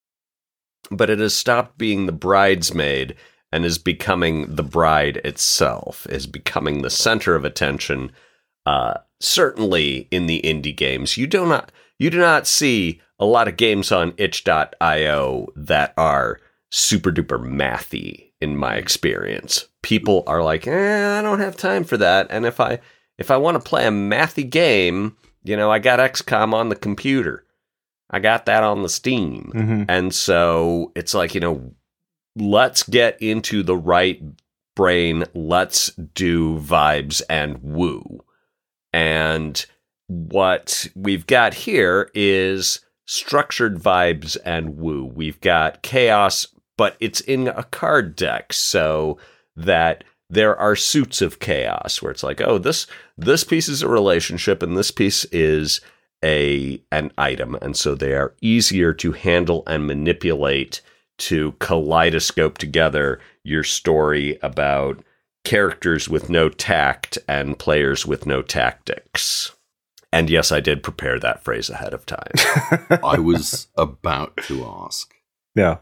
but it has stopped being the bridesmaid and is becoming the bride itself. Is becoming the center of attention. Uh, certainly in the indie games, you do not you do not see a lot of games on itch dot io that are super duper mathy. In my experience, people are like, eh, I don't have time for that. And if I if I want to play a mathy game, you know, I got X COM on the computer, I got that on the Steam, mm-hmm. and so it's like, you know, let's get into the right brain. Let's do vibes and woo. And what we've got here is structured vibes and woo. We've got chaos, but it's in a card deck, so that there are suits of chaos where it's like, oh, this this piece is a relationship and this piece is a an item, and so they are easier to handle and manipulate to kaleidoscope together your story about characters with no tact and players with no tactics. And yes, I did prepare that phrase ahead of time. I was about to ask. Yeah.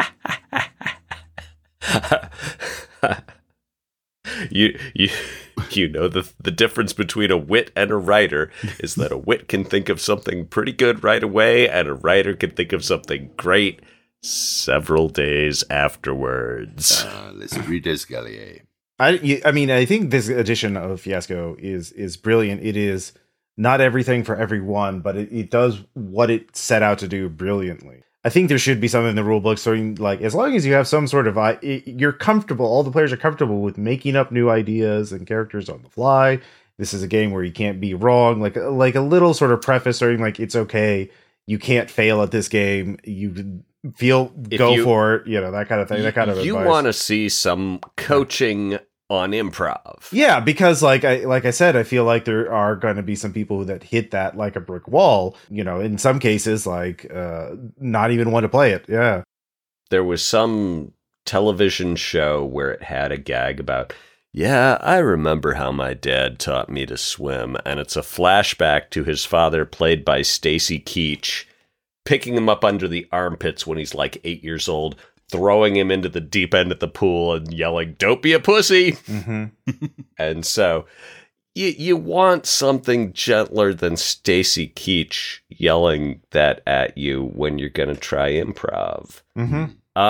you you you know the the difference between a wit and a writer is that a wit can think of something pretty good right away, and a writer can think of something great several days afterwards. Uh, L'Esprit d'Escalier. I I mean, I think this edition of Fiasco is is brilliant. It is not everything for everyone, but it, it does what it set out to do brilliantly. I think there should be something in the rule book, so like as long as you have some sort of, it, you're comfortable, all the players are comfortable with making up new ideas and characters on the fly. This is a game where you can't be wrong, like like a little sort of preface, saying like it's okay, you can't fail at this game. You feel if go you, for it, you know, that kind of thing. That kind of you advice. want to see some coaching on improv. Yeah, because like I like I said, I feel like there are going to be some people that hit that like a brick wall, you know, in some cases like uh not even want to play it. Yeah. There was some television show where it had a gag about, yeah, I remember how my dad taught me to swim, and it's a flashback to his father, played by Stacy Keach, picking him up under the armpits when he's like eight years old, throwing him into the deep end of the pool and yelling, "Don't be a pussy." Mm-hmm. And so you you want something gentler than Stacy Keach yelling that at you when you're going to try improv. Mm-hmm.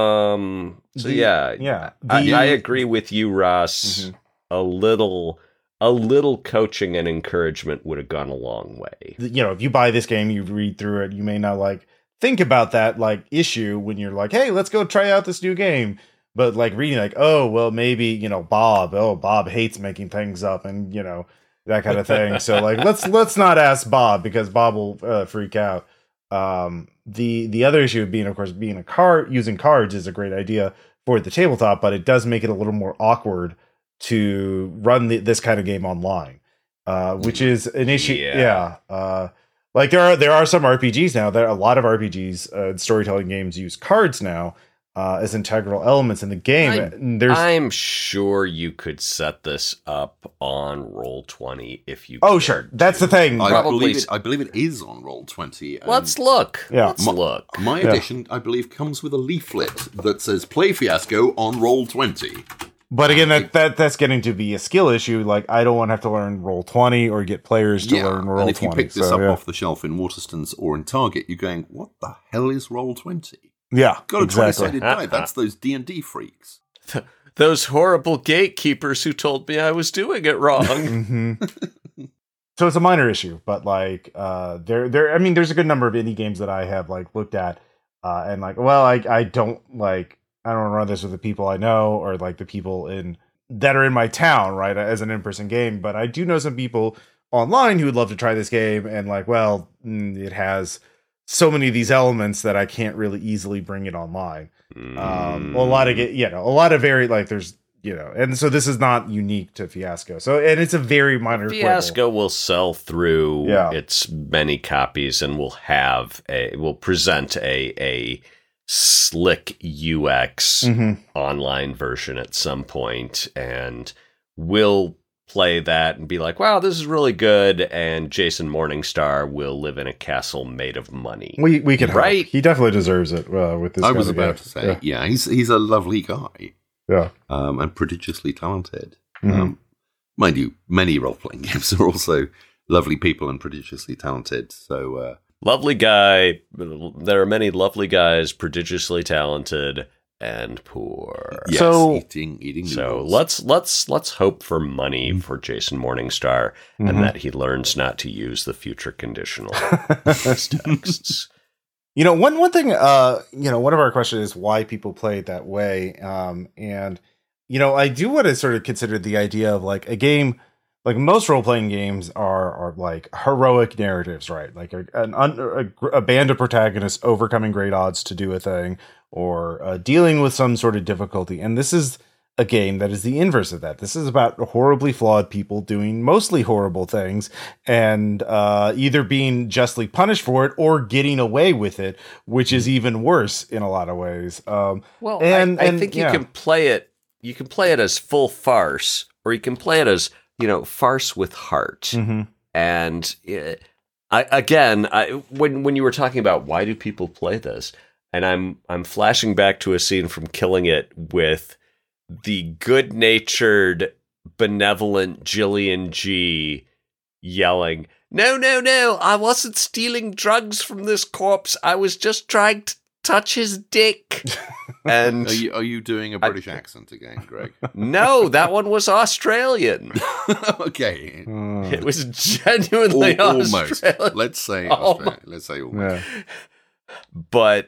Um. So the, yeah, yeah. I, The, I agree with you, Ross. Mm-hmm. A little, a little coaching and encouragement would have gone a long way. You know, if you buy this game, you read through it, you may not like think about that like issue when you're like, hey, let's go try out this new game. But like reading like, oh, well, maybe, you know, Bob, oh, Bob hates making things up and, you know, that kind of thing. So like, let's, let's not ask Bob because Bob will uh, freak out. Um, the, the other issue being, of course, being a card, using cards is a great idea for the tabletop, but it does make it a little more awkward to run the, this kind of game online, uh, which is an issue. Yeah. yeah uh, Like there are there are some R P Gs now. There are a lot of R P Gs, uh, storytelling games use cards now uh, as integral elements in the game. I'm, There's, I'm sure you could set this up on Roll twenty if you. Oh, sure, that's the thing. I Probably believe it. I believe it is on Roll twenty. Let's look. Yeah. Let's my, look. My Yeah. edition, I believe, comes with a leaflet that says "Play Fiasco on Roll twenty." But again, that, that that's getting to be a skill issue. Like, I don't want to have to learn Roll twenty or get players to Yeah, learn Roll and if you twenty. pick this so, up yeah. off the shelf in Waterstones or in Target, you're going, "What the hell is Roll twenty?" Yeah, Got a exactly. twenty-sided die. That's those D and D freaks. Those horrible gatekeepers who told me I was doing it wrong. Mm-hmm. So it's a minor issue, but like, uh, there, there. I mean, there's a good number of indie games that I have like looked at, uh, and like, well, I, I don't like, I don't want to run this with the people I know or like the people in that are in my town, right? As an in-person game, but I do know some people online who would love to try this game, and like, well, mm, it has so many of these elements that I can't really easily bring it online. Um, a lot of, you know, a lot of very like, there's, you know, and so this is not unique to Fiasco. So, and it's a very minor Fiasco quibble. will sell through Yeah. its many copies and will have a will present a a slick U X Mhm. online version at some point, and will play that and be like, wow, this is really good, and Jason Morningstar will live in a castle made of money. We we can Right? help. He definitely deserves it uh, with this. I kind was of about game. to say, yeah. he's he's a lovely guy, Yeah, um, and prodigiously talented. Mhm. Um, mind you, many role playing games are also lovely people and prodigiously talented. So. Uh, Lovely guy. There are many lovely guys, prodigiously talented and poor. Yes, So- eating, eating So noodles. let's let's let's hope for money for Jason Morningstar, Mhm. and that he learns not to use the future conditional texts. You know, one one thing. Uh, you know, one of our questions is why people play it that way. Um, and you know, I do want to sort of consider the idea of like a game like most role playing games are are like heroic narratives, right? Like a, an un, a, a band of protagonists overcoming great odds to do a thing, or uh, dealing with some sort of difficulty. And this is a game that is the inverse of that. This is about horribly flawed people doing mostly horrible things, and uh, either being justly punished for it or getting away with it, which is even worse in a lot of ways. Um, well, and, I, I and, think you yeah. can play it. You can play it as full farce, or you can play it as, you know, farce with heart. Mm-hmm. And uh, I, again, I, when when you were talking about why do people play this, and I'm I'm flashing back to a scene from Killing It with the good-natured, benevolent Gillian G yelling, "No, no, no! I wasn't stealing drugs from this corpse. I was just trying to touch his dick." And are you, are you doing a British I, accent again, Greg? No, that one was Australian. Okay, mm. It was genuinely Al- almost. Australian. Let's say Australian. Let's say almost. Yeah. But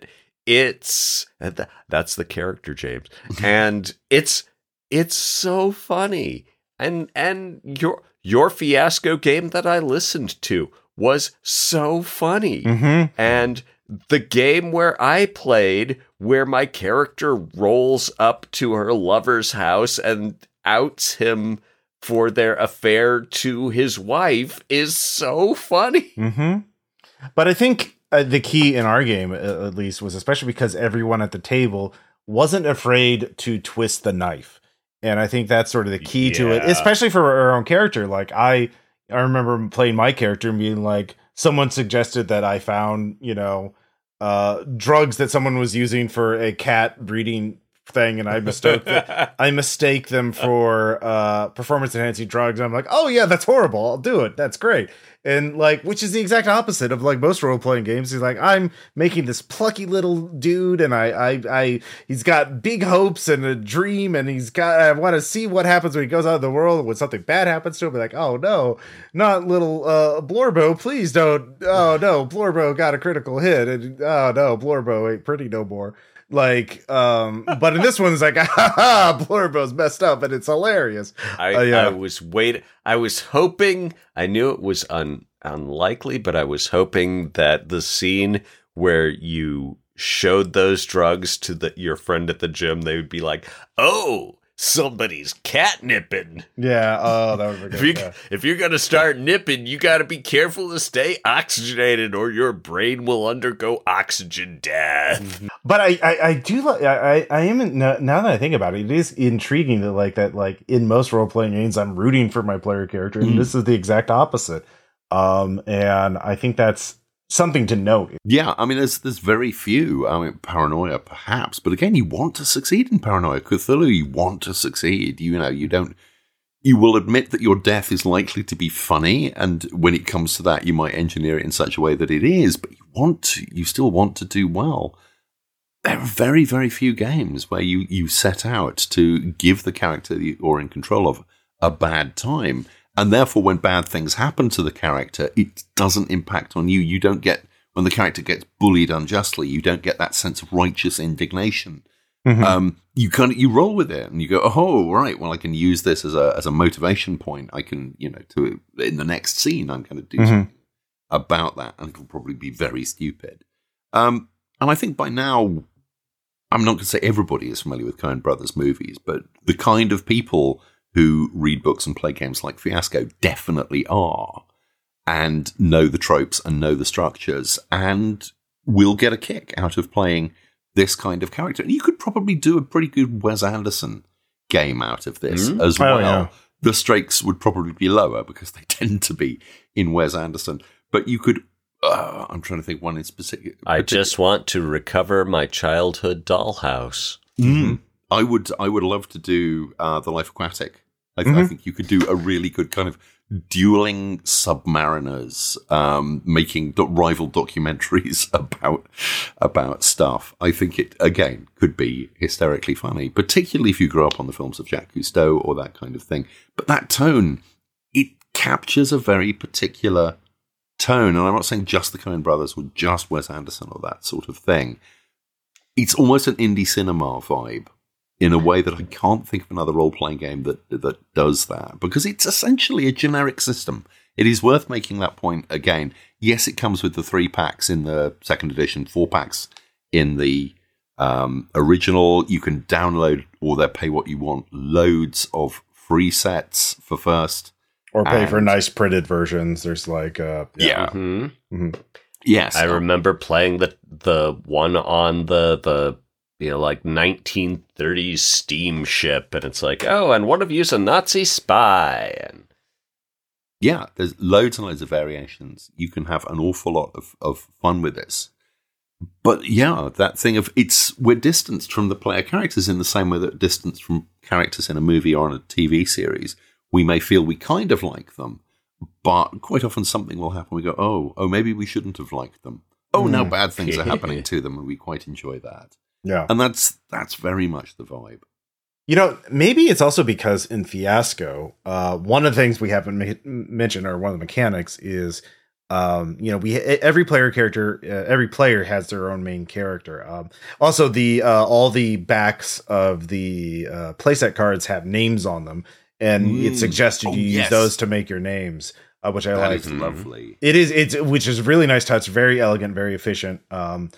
it's that's the character, James, and it's it's so funny. And and your your Fiasco game that I listened to was so funny, mm-hmm. and the game where I played, where my character rolls up to her lover's house and outs him for their affair to his wife, is so funny. Mm-hmm. But I think uh, the key in our game, uh, at least, was especially because everyone at the table wasn't afraid to twist the knife. And I think that's sort of the key yeah. to it, especially for our own character. Like, I, I remember playing my character and being like, someone suggested that I found, you know, uh, drugs that someone was using for a cat breeding thing, and I mistake the, I mistake them for uh, performance enhancing drugs. And I'm like, oh yeah, that's horrible. I'll do it. That's great. And like, which is the exact opposite of like most role playing games. He's like, I'm making this plucky little dude, and I, I, I, he's got big hopes and a dream, and he's got. I want to see what happens when he goes out in the world when something bad happens to him. Be like, oh no, not little uh, Blorbo, please don't. Oh no, Blorbo got a critical hit, and oh no, Blorbo ain't pretty no more. Like, um, but in this one, it's like, ah, Blorbo's messed up, and it's hilarious. I, uh, yeah. I was waiting. I was hoping. I knew it was un, unlikely, but I was hoping that the scene where you showed those drugs to the, your friend at the gym, they would be like, "Oh, somebody's catnipping." Yeah. Oh, that would be good. If, you, yeah. if you're gonna start nipping, you got to be careful to stay oxygenated, or your brain will undergo oxygen death. Mm-hmm. But I, I, I do like. I, I am now that I think about it, it is intriguing that like that like in most role playing games, I'm rooting for my player character, and mm. this is the exact opposite. Um, and I think that's something to note. Yeah, I mean, there's there's very few. I mean, Paranoia, perhaps, but again, you want to succeed in Paranoia. Cthulhu, you want to succeed. You know, you don't. You will admit that your death is likely to be funny, and when it comes to that, you might engineer it in such a way that it is. But you want to. You still want to do well. There are very, very few games where you you set out to give the character that you're in control of a bad time. And therefore, when bad things happen to the character, it doesn't impact on you. You don't get, when the character gets bullied unjustly, you don't get that sense of righteous indignation. Mm-hmm. Um, you kind of, you roll with it and you go, oh, right, well, I can use this as a as a motivation point. I can, you know, to in the next scene, I'm going to do mm-hmm. something about that. And it'll probably be very stupid. Um, and I think by now, I'm not going to say everybody is familiar with Coen Brothers movies, but the kind of people who read books and play games like Fiasco definitely are, and know the tropes and know the structures, and will get a kick out of playing this kind of character. And you could probably do a pretty good Wes Anderson game out of this mm-hmm. as well. Oh, yeah. The stakes would probably be lower because they tend to be in Wes Anderson, but you could. Uh, I'm trying to think one in specific. I just want to recover my childhood dollhouse. Mm-hmm. I would. I would love to do uh, The Life Aquatic. I, th- mm-hmm. I think you could do a really good kind of dueling submariners, um, making do- rival documentaries about about stuff. I think it, again, could be hysterically funny, particularly if you grew up on the films of Jacques Cousteau or that kind of thing. But that tone, it captures a very particular tone. And I'm not saying just the Coen Brothers or just Wes Anderson or that sort of thing. It's almost an indie cinema vibe in a way that I can't think of another role-playing game that that does that, because it's essentially a generic system. It is worth making that point again. Yes, it comes with the three packs in the second edition, four packs in the um, original. You can download or they pay what you want, loads of free sets for first. Or pay and, for nice printed versions. There's like... Uh, yeah. yeah. Mm-hmm. Mm-hmm. Yes. I remember playing the the one on the, the you know, like nineteen thirties steamship, and it's like, oh, and one of you's a Nazi spy. And yeah, there's loads and loads of variations. You can have an awful lot of, of fun with this. But yeah, that thing of it's we're distanced from the player characters in the same way that we're distanced from characters in a movie or in a T V series. We may feel we kind of like them, but quite often something will happen. We go, oh, oh, maybe we shouldn't have liked them. Oh, mm. now bad things are happening to them, and we quite enjoy that. Yeah, and that's that's very much the vibe. You know, maybe it's also because in Fiasco, uh, one of the things we haven't ma- mentioned, or one of the mechanics, is, um, you know, we every player character, uh, every player has their own main character. Um, also, the uh, all the backs of the uh, playset cards have names on them, and mm. it suggested oh, you yes. use those to make your names, uh, which I that like. Is lovely. It is, it's which is really nice touch, very elegant, very efficient. Um,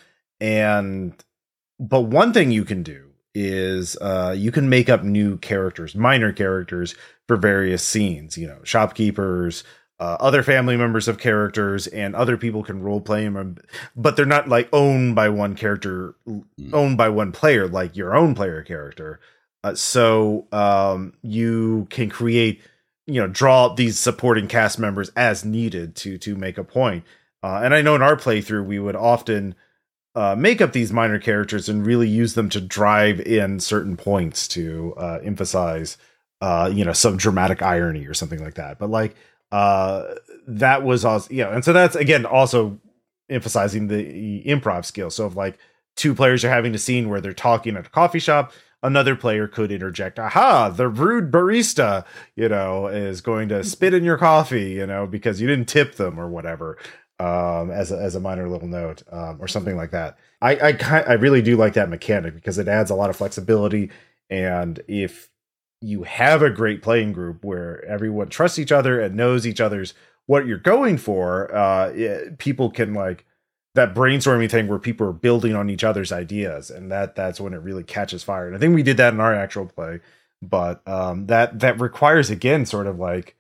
and but one thing you can do is uh, you can make up new characters, minor characters for various scenes, you know, shopkeepers, uh, other family members of characters, and other people can role play them, but they're not like owned by one character, mm. owned by one player, like your own player character. Uh, so um, you can create, you know, draw up these supporting cast members as needed to, to make a point. Uh, and I know in our playthrough, we would often Uh, make up these minor characters and really use them to drive in certain points to uh, emphasize, uh, you know, some dramatic irony or something like that. But like uh, that was also, you know, and so that's again also emphasizing the improv skill. So if like two players are having a scene where they're talking at a coffee shop, another player could interject, aha, the rude barista, you know, is going to spit in your coffee, you know, because you didn't tip them or whatever. Um, as a, as a minor little note, um, or something like that. I I, kind, I really do like that mechanic because it adds a lot of flexibility. And if you have a great playing group where everyone trusts each other and knows each other's what you're going for, uh, it, people can like that brainstorming thing where people are building on each other's ideas, and that that's when it really catches fire. And I think we did that in our actual play, but um, that that requires again sort of like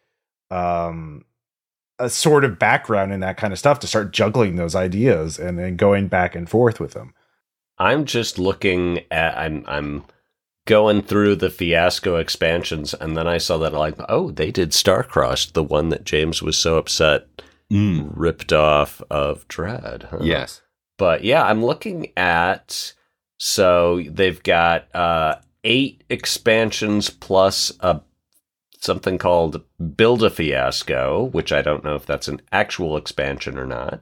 um. a sort of background in that kind of stuff to start juggling those ideas and then going back and forth with them. I'm just looking at, I'm, I'm going through the Fiasco expansions, and then I saw that like, oh, they did Starcrossed, the one that James was so upset mm. ripped off of Dread. Huh? Yes. But yeah, I'm looking at, so they've got uh, eight expansions plus a something called Build a Fiasco, which I don't know if that's an actual expansion or not.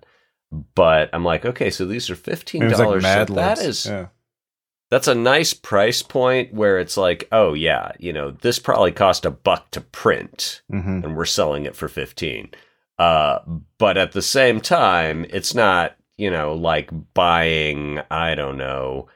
But I'm like, okay, so these are fifteen dollars. Like so that is, yeah. That's a nice price point where it's like, oh yeah, you know, this probably cost a buck to print, mm-hmm. and we're selling it for fifteen. Uh, but at the same time, it's not, you know, like buying, I don't know,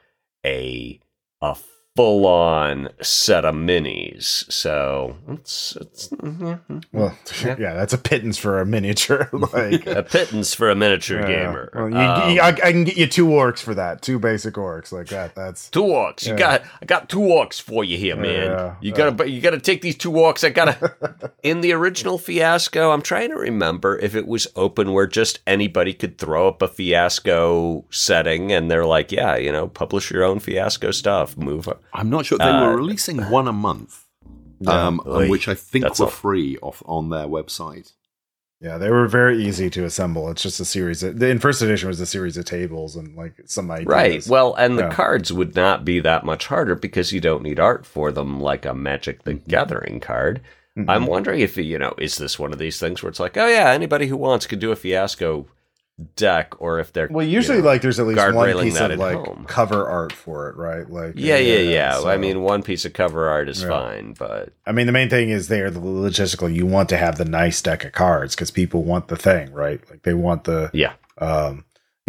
a a full-on set of minis. So it's, it's well, yeah. yeah, that's a pittance for a miniature. Like a pittance for a miniature yeah. gamer. Well, you, um, you, I, I can get you two orcs for that. Two basic orcs like that. That's two orcs. Yeah. You got, I got two orcs for you here, man. Yeah, you gotta, but you gotta take these two orcs. I gotta. In the original Fiasco, I'm trying to remember if it was open where just anybody could throw up a Fiasco setting, and they're like, yeah, you know, publish your own Fiasco stuff. Move. I'm not sure. They Uh, were releasing one a month, Yeah. um, Oy. which I think That's were all. free off on their website. Yeah, they were very easy to assemble. It's just a series. Of, in first edition was a series of tables and like some ideas. Right. Well, and the Yeah. cards would not be that much harder because you don't need art for them like a Magic the Gathering card. Mm-mm. I'm wondering if, you know, is this one of these things where it's like, oh yeah, anybody who wants could do a Fiasco deck, or if they're Well, usually you know, like there's at least one guardrailing piece that of at like home. cover art for it, right? Like Yeah, yeah, yeah. so- I mean, one piece of cover art is Yeah. fine, but I mean, the main thing is there, the logistical, you want to have the nice deck of cards because people want the thing, right? Like they want the, yeah. um, yeah.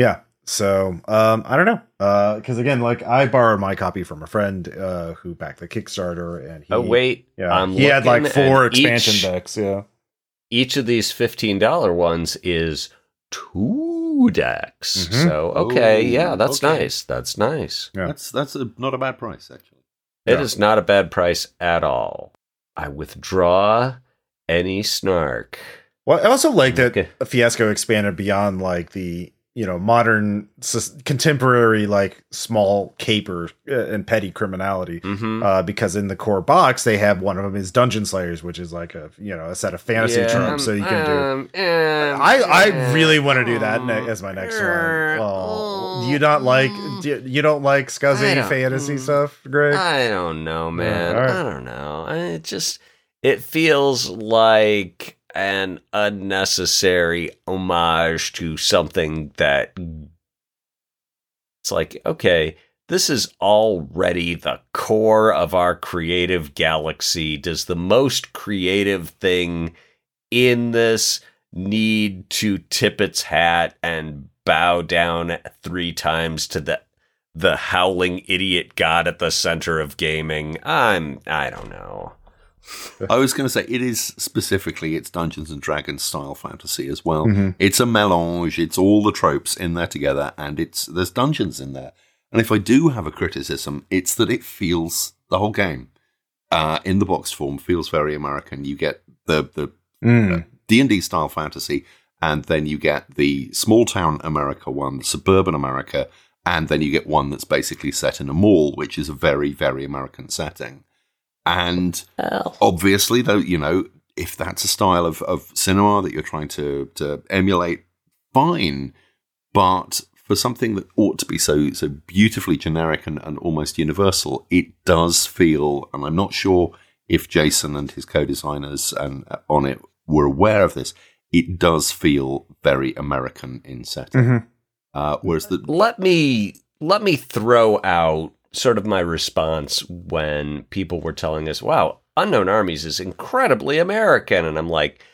So um, I don't know, because uh, again, like I borrowed my copy from a friend uh, who backed the Kickstarter, and he, oh wait, yeah, I'm he had like four looking, expansion each, decks. Yeah, each of these fifteen dollar ones is two decks. Mm-hmm. So okay, Ooh, yeah, that's okay. nice. That's nice. Yeah. That's that's a, not a bad price actually. It yeah. is not a bad price at all. I withdraw any snark. Well, I also like that okay. Fiasco expanded beyond like the, you know, modern, contemporary, like small caper and petty criminality. Mm-hmm. Uh, because in the core box, they have one of them is Dungeon Slayers, which is like a, you know, a set of fantasy yeah, tropes. So you can um, do. Um, I I really want to do that ne- as my next one. Oh, you don't like you don't like scuzzy fantasy stuff, Greg? I don't know, man. Right. I don't know. It just it feels like an unnecessary homage to something that it's like, okay, this is already the core of our creative galaxy. Does the most creative thing in this need to tip its hat and bow down three times to the the howling idiot god at the center of gaming? I'm I don't know. I was going to say, it is specifically, it's Dungeons and Dragons style fantasy as well. Mm-hmm. It's a melange, it's all the tropes in there together, and it's there's dungeons in there. And if I do have a criticism, it's that it feels, the whole game, uh, in the box form, feels very American. You get the, the mm. uh, D and D style fantasy, and then you get the small town America one, the suburban America, and then you get one that's basically set in a mall, which is a very, very American setting. And oh. obviously, though, you know, if that's a style of, of cinema that you're trying to, to emulate, fine. But for something that ought to be so so beautifully generic and, and almost universal, it does feel, and I'm not sure if Jason and his co-designers and on it were aware of this, it does feel very American in setting. Mm-hmm. Uh, whereas the let me let me throw out sort of my response when people were telling us, wow, Unknown Armies is incredibly American. And I'm like,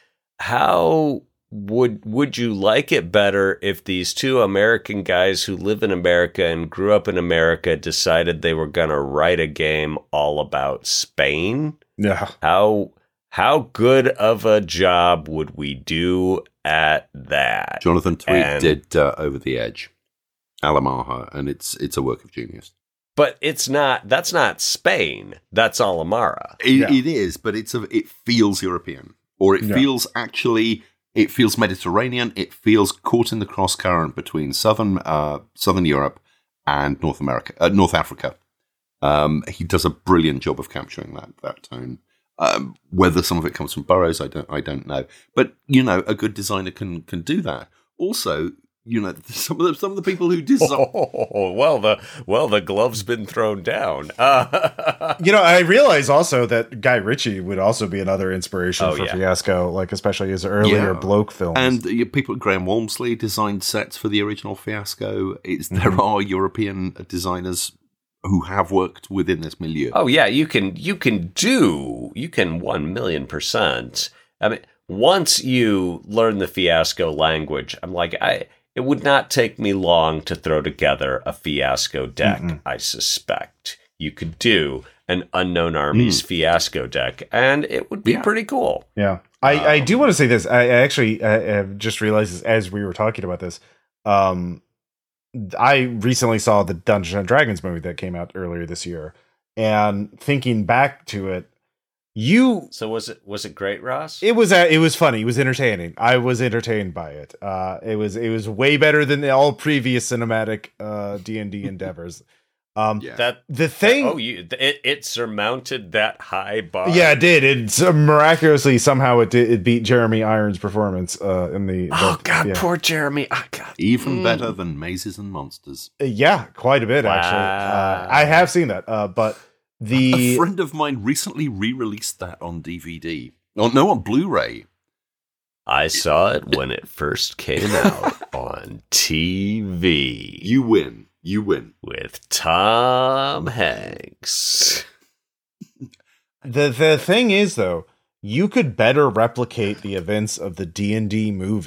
how would would you like it better if these two American guys who live in America and grew up in America decided they were going to write a game all about Spain? Yeah. How how good of a job would we do at that? Jonathan Tweet and, did uh, Over the Edge, Alamaha, and it's it's a work of genius. But it's not. That's not Spain. That's Alamara. It, yeah. it is, but it's a, it feels European, or it yeah. feels actually. It feels Mediterranean. It feels caught in the cross current between southern uh, Southern Europe and North America, uh, North Africa. Um, he does a brilliant job of capturing that that tone. Um, whether some of it comes from Burroughs, I don't I don't know. But you know, a good designer can can do that. Also, you know, some of the some of the people who design. Oh, well, the well, the glove's been thrown down. Uh, you know, I realize also that Guy Ritchie would also be another inspiration oh, for yeah. Fiasco, like especially his earlier yeah. bloke films. And uh, people, Graham Walmsley designed sets for the original Fiasco. It's, mm-hmm. There are European designers who have worked within this milieu. Oh yeah, you can you can do you can one million percent. I mean, once you learn the Fiasco language, I'm like I. It would not take me long to throw together a Fiasco deck, mm-mm. I suspect. You could do an Unknown Armies mm. Fiasco deck, and it would be yeah. pretty cool. Yeah. I, um, I do want to say this. I actually I have just realized this as we were talking about this. Um, I recently saw the Dungeons and Dragons movie that came out earlier this year, and thinking back to it, You so was it was it great, Ross? It was uh, it was funny. It was entertaining. I was entertained by it. Uh, it was it was way better than all previous cinematic uh, D and D endeavors. Um, yeah. That the thing. That, oh, you it, it surmounted that high bar. Yeah, it did. It uh, miraculously somehow it did, it beat Jeremy Irons' performance uh, in the. Oh the, God, yeah. poor Jeremy. Oh, God. Even mm. better than Mazes and Monsters. Uh, yeah, quite a bit wow. actually. Uh, I have seen that, uh, but. The a friend of mine recently re-released that on D V D. Oh, no, on Blu-ray. I saw it when it first came out on T V. You win. You win. With Tom Hanks. The the thing is, though, you could better replicate the events of the D and D movie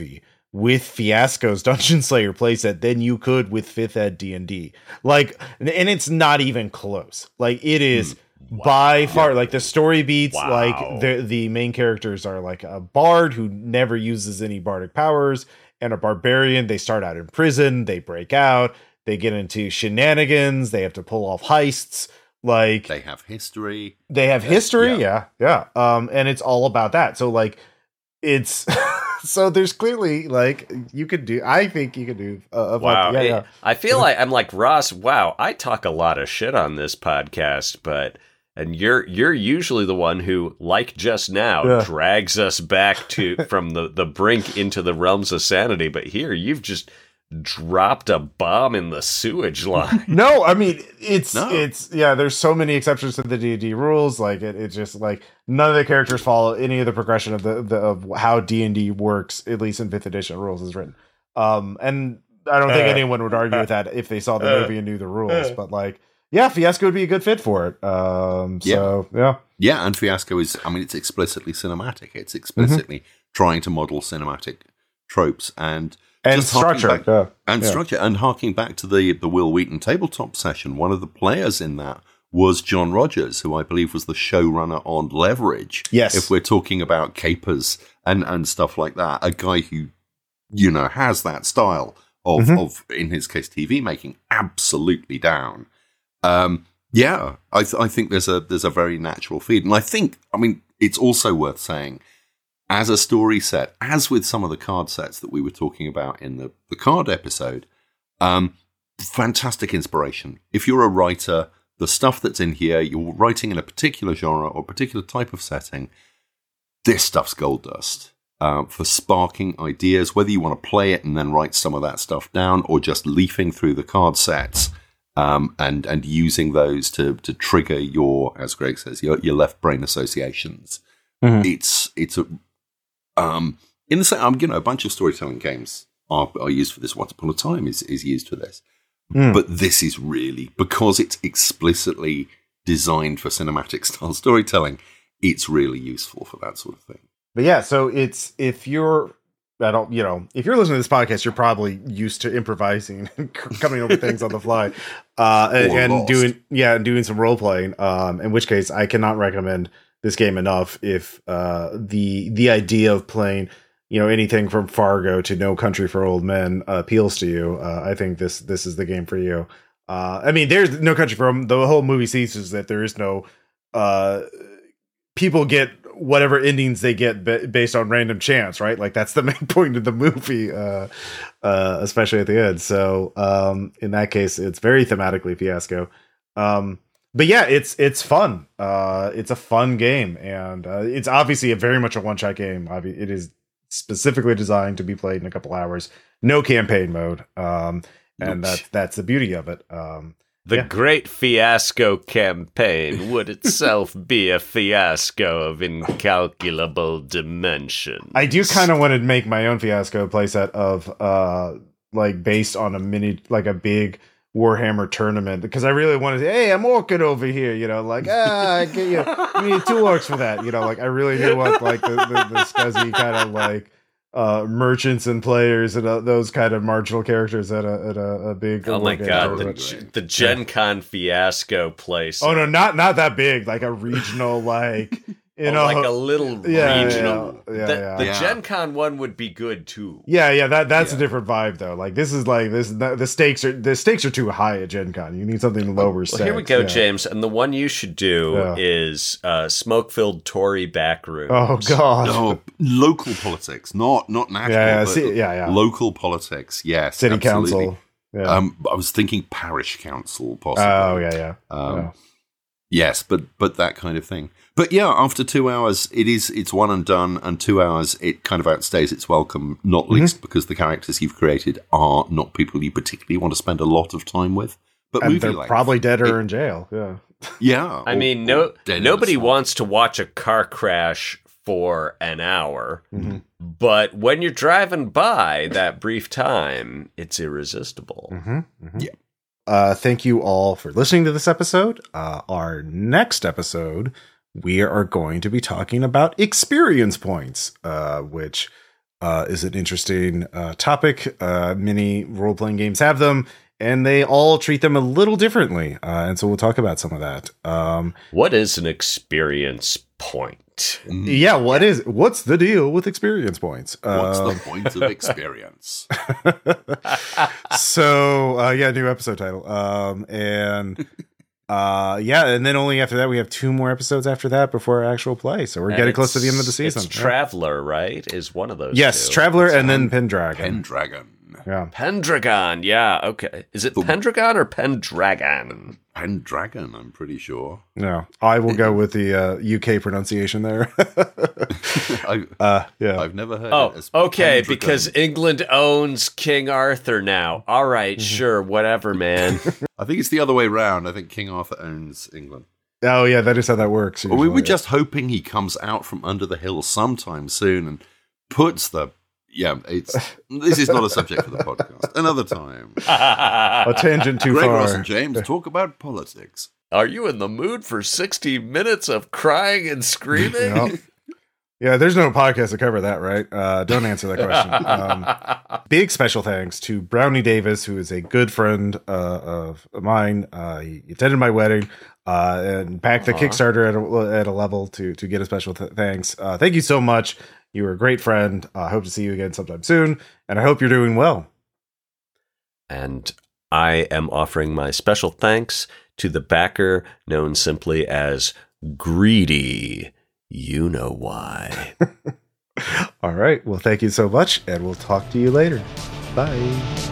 with Fiasco's Dungeon Slayer playset than you could with fifth Ed D and D. Like, and it's not even close. Like, it is wow. by far, yeah. like, the story beats, wow. like, the, the main characters are, like, a bard who never uses any bardic powers, and a barbarian. They start out in prison, they break out, they get into shenanigans, they have to pull off heists. Like, they have history. They have history, yeah, yeah. yeah. Um, and it's all about that. So, like, it's... So there's clearly, like, you could do, I think you could do. Uh, wow. Yeah, it, yeah. I feel like, I'm like, Ross, wow, I talk a lot of shit on this podcast, but, and you're you're usually the one who, like just now, yeah. drags us back to, from the, the brink into the realms of sanity. But here, you've just dropped a bomb in the sewage line. No, I mean, it's, no. it's, yeah, there's so many exceptions to the D and D rules. Like, it, it's just, like, none of the characters follow any of the progression of the, the of how D and D works, at least in fifth edition rules is written. Um, and I don't think uh, anyone would argue uh, with that if they saw the movie uh, and knew the rules. Uh, but, like, yeah, Fiasco would be a good fit for it. Um, so, yeah. yeah. Yeah, and Fiasco is, I mean, it's explicitly cinematic. It's explicitly mm-hmm. trying to model cinematic tropes and... And structure. Back, yeah. And yeah. structure. And harking back to the, the Will Wheaton tabletop session, one of the players in that was John Rogers, who I believe was the showrunner on Leverage. Yes. If we're talking about capers and, and stuff like that, a guy who, you know, has that style of, mm-hmm. of in his case, T V making absolutely down. Um, yeah, I, th- I think there's a there's a very natural feed. And I think, I mean, it's also worth saying, as a story set, as with some of the card sets that we were talking about in the, the card episode, um, fantastic inspiration. If you're a writer, the stuff that's in here, you're writing in a particular genre or particular type of setting, this stuff's gold dust uh, for sparking ideas, whether you want to play it and then write some of that stuff down or just leafing through the card sets um, and, and using those to, to trigger your, as Greg says, your, your left brain associations. Mm-hmm. It's, it's a... Um, in the same, um, you know, a bunch of storytelling games are, are used for this. Once Upon a Time is, is used for this. Mm. But this is really, because it's explicitly designed for cinematic style storytelling, it's really useful for that sort of thing. But yeah, so it's, if you're, I don't, you know, if you're listening to this podcast, you're probably used to improvising and coming over things on the fly, uh, and, and doing, yeah, and doing some role playing. Um, in which case, I cannot recommend this game enough. If uh, the the idea of playing, you know, anything from Fargo to No Country for Old Men uh, appeals to you, uh, I think this this is the game for you. Uh, I mean, there's No Country for Old, the whole movie ceases that there is no uh, people get whatever endings they get b- based on random chance, right? Like, that's the main point of the movie, uh, uh, especially at the end. So um, in that case, it's very thematically Fiasco. Um, But yeah, it's it's fun. Uh, it's a fun game, and uh, it's obviously a very much a one-shot game. It is specifically designed to be played in a couple hours. No campaign mode, um, and that's that's the beauty of it. Um, the yeah. Great Fiasco campaign would itself be a fiasco of incalculable dimensions. I do kind of want to make my own Fiasco playset of uh, like based on a mini, like a big Warhammer tournament, because I really wanted to, hey, I'm orking over here, you know, like, ah, I get you, you need two orcs for that, you know, like, I really do want, like, the, the, the scuzzy kind of, like, uh, merchants and players and uh, those kind of marginal characters at a, at a, a big... Oh my god, the, the Gen Con yeah. Fiasco place. Oh, no, not not that big, like a regional, like... You oh, know, like a little yeah, regional. Yeah, yeah, the yeah. the yeah. Gen Con one would be good too. Yeah, yeah, that that's yeah. a different vibe though. Like, this is like this the stakes are the stakes are too high at Gen Con. You need something lower well, stakes. Here we go, yeah. James, and the one you should do yeah. is uh, smoke-filled Tory backrooms. Oh god, no, local politics, not not national. Yeah, yeah, but see, yeah, yeah. Local politics. Yes, city absolutely. council. Yeah. Um, I was thinking parish council, possibly. Oh yeah, yeah. Um, yeah. Yes, but but that kind of thing. But yeah, after two hours, it is it's one and done, and two hours it kind of outstays its welcome. Not mm-hmm. least because the characters you've created are not people you particularly want to spend a lot of time with. But and movie they're length, probably dead or it, in jail. Yeah, yeah. I or, mean, no nobody swamp. wants to watch a car crash for an hour, mm-hmm. but when you're driving by that brief time, it's irresistible. Mm-hmm. Mm-hmm. Yeah. Uh, thank you all for listening to this episode. Uh, our next episode, we are going to be talking about experience points, uh, which uh, is an interesting uh, topic. Uh, many role-playing games have them, and they all treat them a little differently. Uh, and so we'll talk about some of that. Um, what is an experience point? Yeah, what is what's the deal with experience points? What's uh, the point of experience? so uh, yeah, new episode title. Um, and uh, yeah, and then only after that we have two more episodes after that before our actual play. So we're And getting close to the end of the season. It's Traveler, right? Is one of those. Yes, two. Traveler, and then Pendragon. Pendragon. Yeah, Pendragon. Yeah, okay. Is it Pendragon or Pendragon? Pendragon, I'm pretty sure. No, I will go with the uh, U K pronunciation there. I, uh, yeah, I've never heard. Oh, it as okay, Pendragon. because England owns King Arthur now. All right, Mm-hmm. sure, whatever, man. I think it's the other way round. I think King Arthur owns England. oh yeah, that is how that works. Well, we were usually. just hoping he comes out from under the hill sometime soon and puts the. Yeah, it's this is not a subject for the podcast. Another time. a tangent too Greg far. Ross and James talk about politics. Are you in the mood for sixty minutes of crying and screaming? Well, yeah, there's no podcast to cover that, right? Uh, don't answer that question. Um, big special thanks to Brownie Davis, who is a good friend uh, of mine. Uh, he attended my wedding uh, and backed the Uh-huh. Kickstarter at a, at a level to to get a special th- thanks. Uh, thank you so much. You were a great friend. I uh, hope to see you again sometime soon, and I hope you're doing well. And I am offering my special thanks to the backer known simply as Greedy. You know why. All right. Well, thank you so much, and we'll talk to you later. Bye.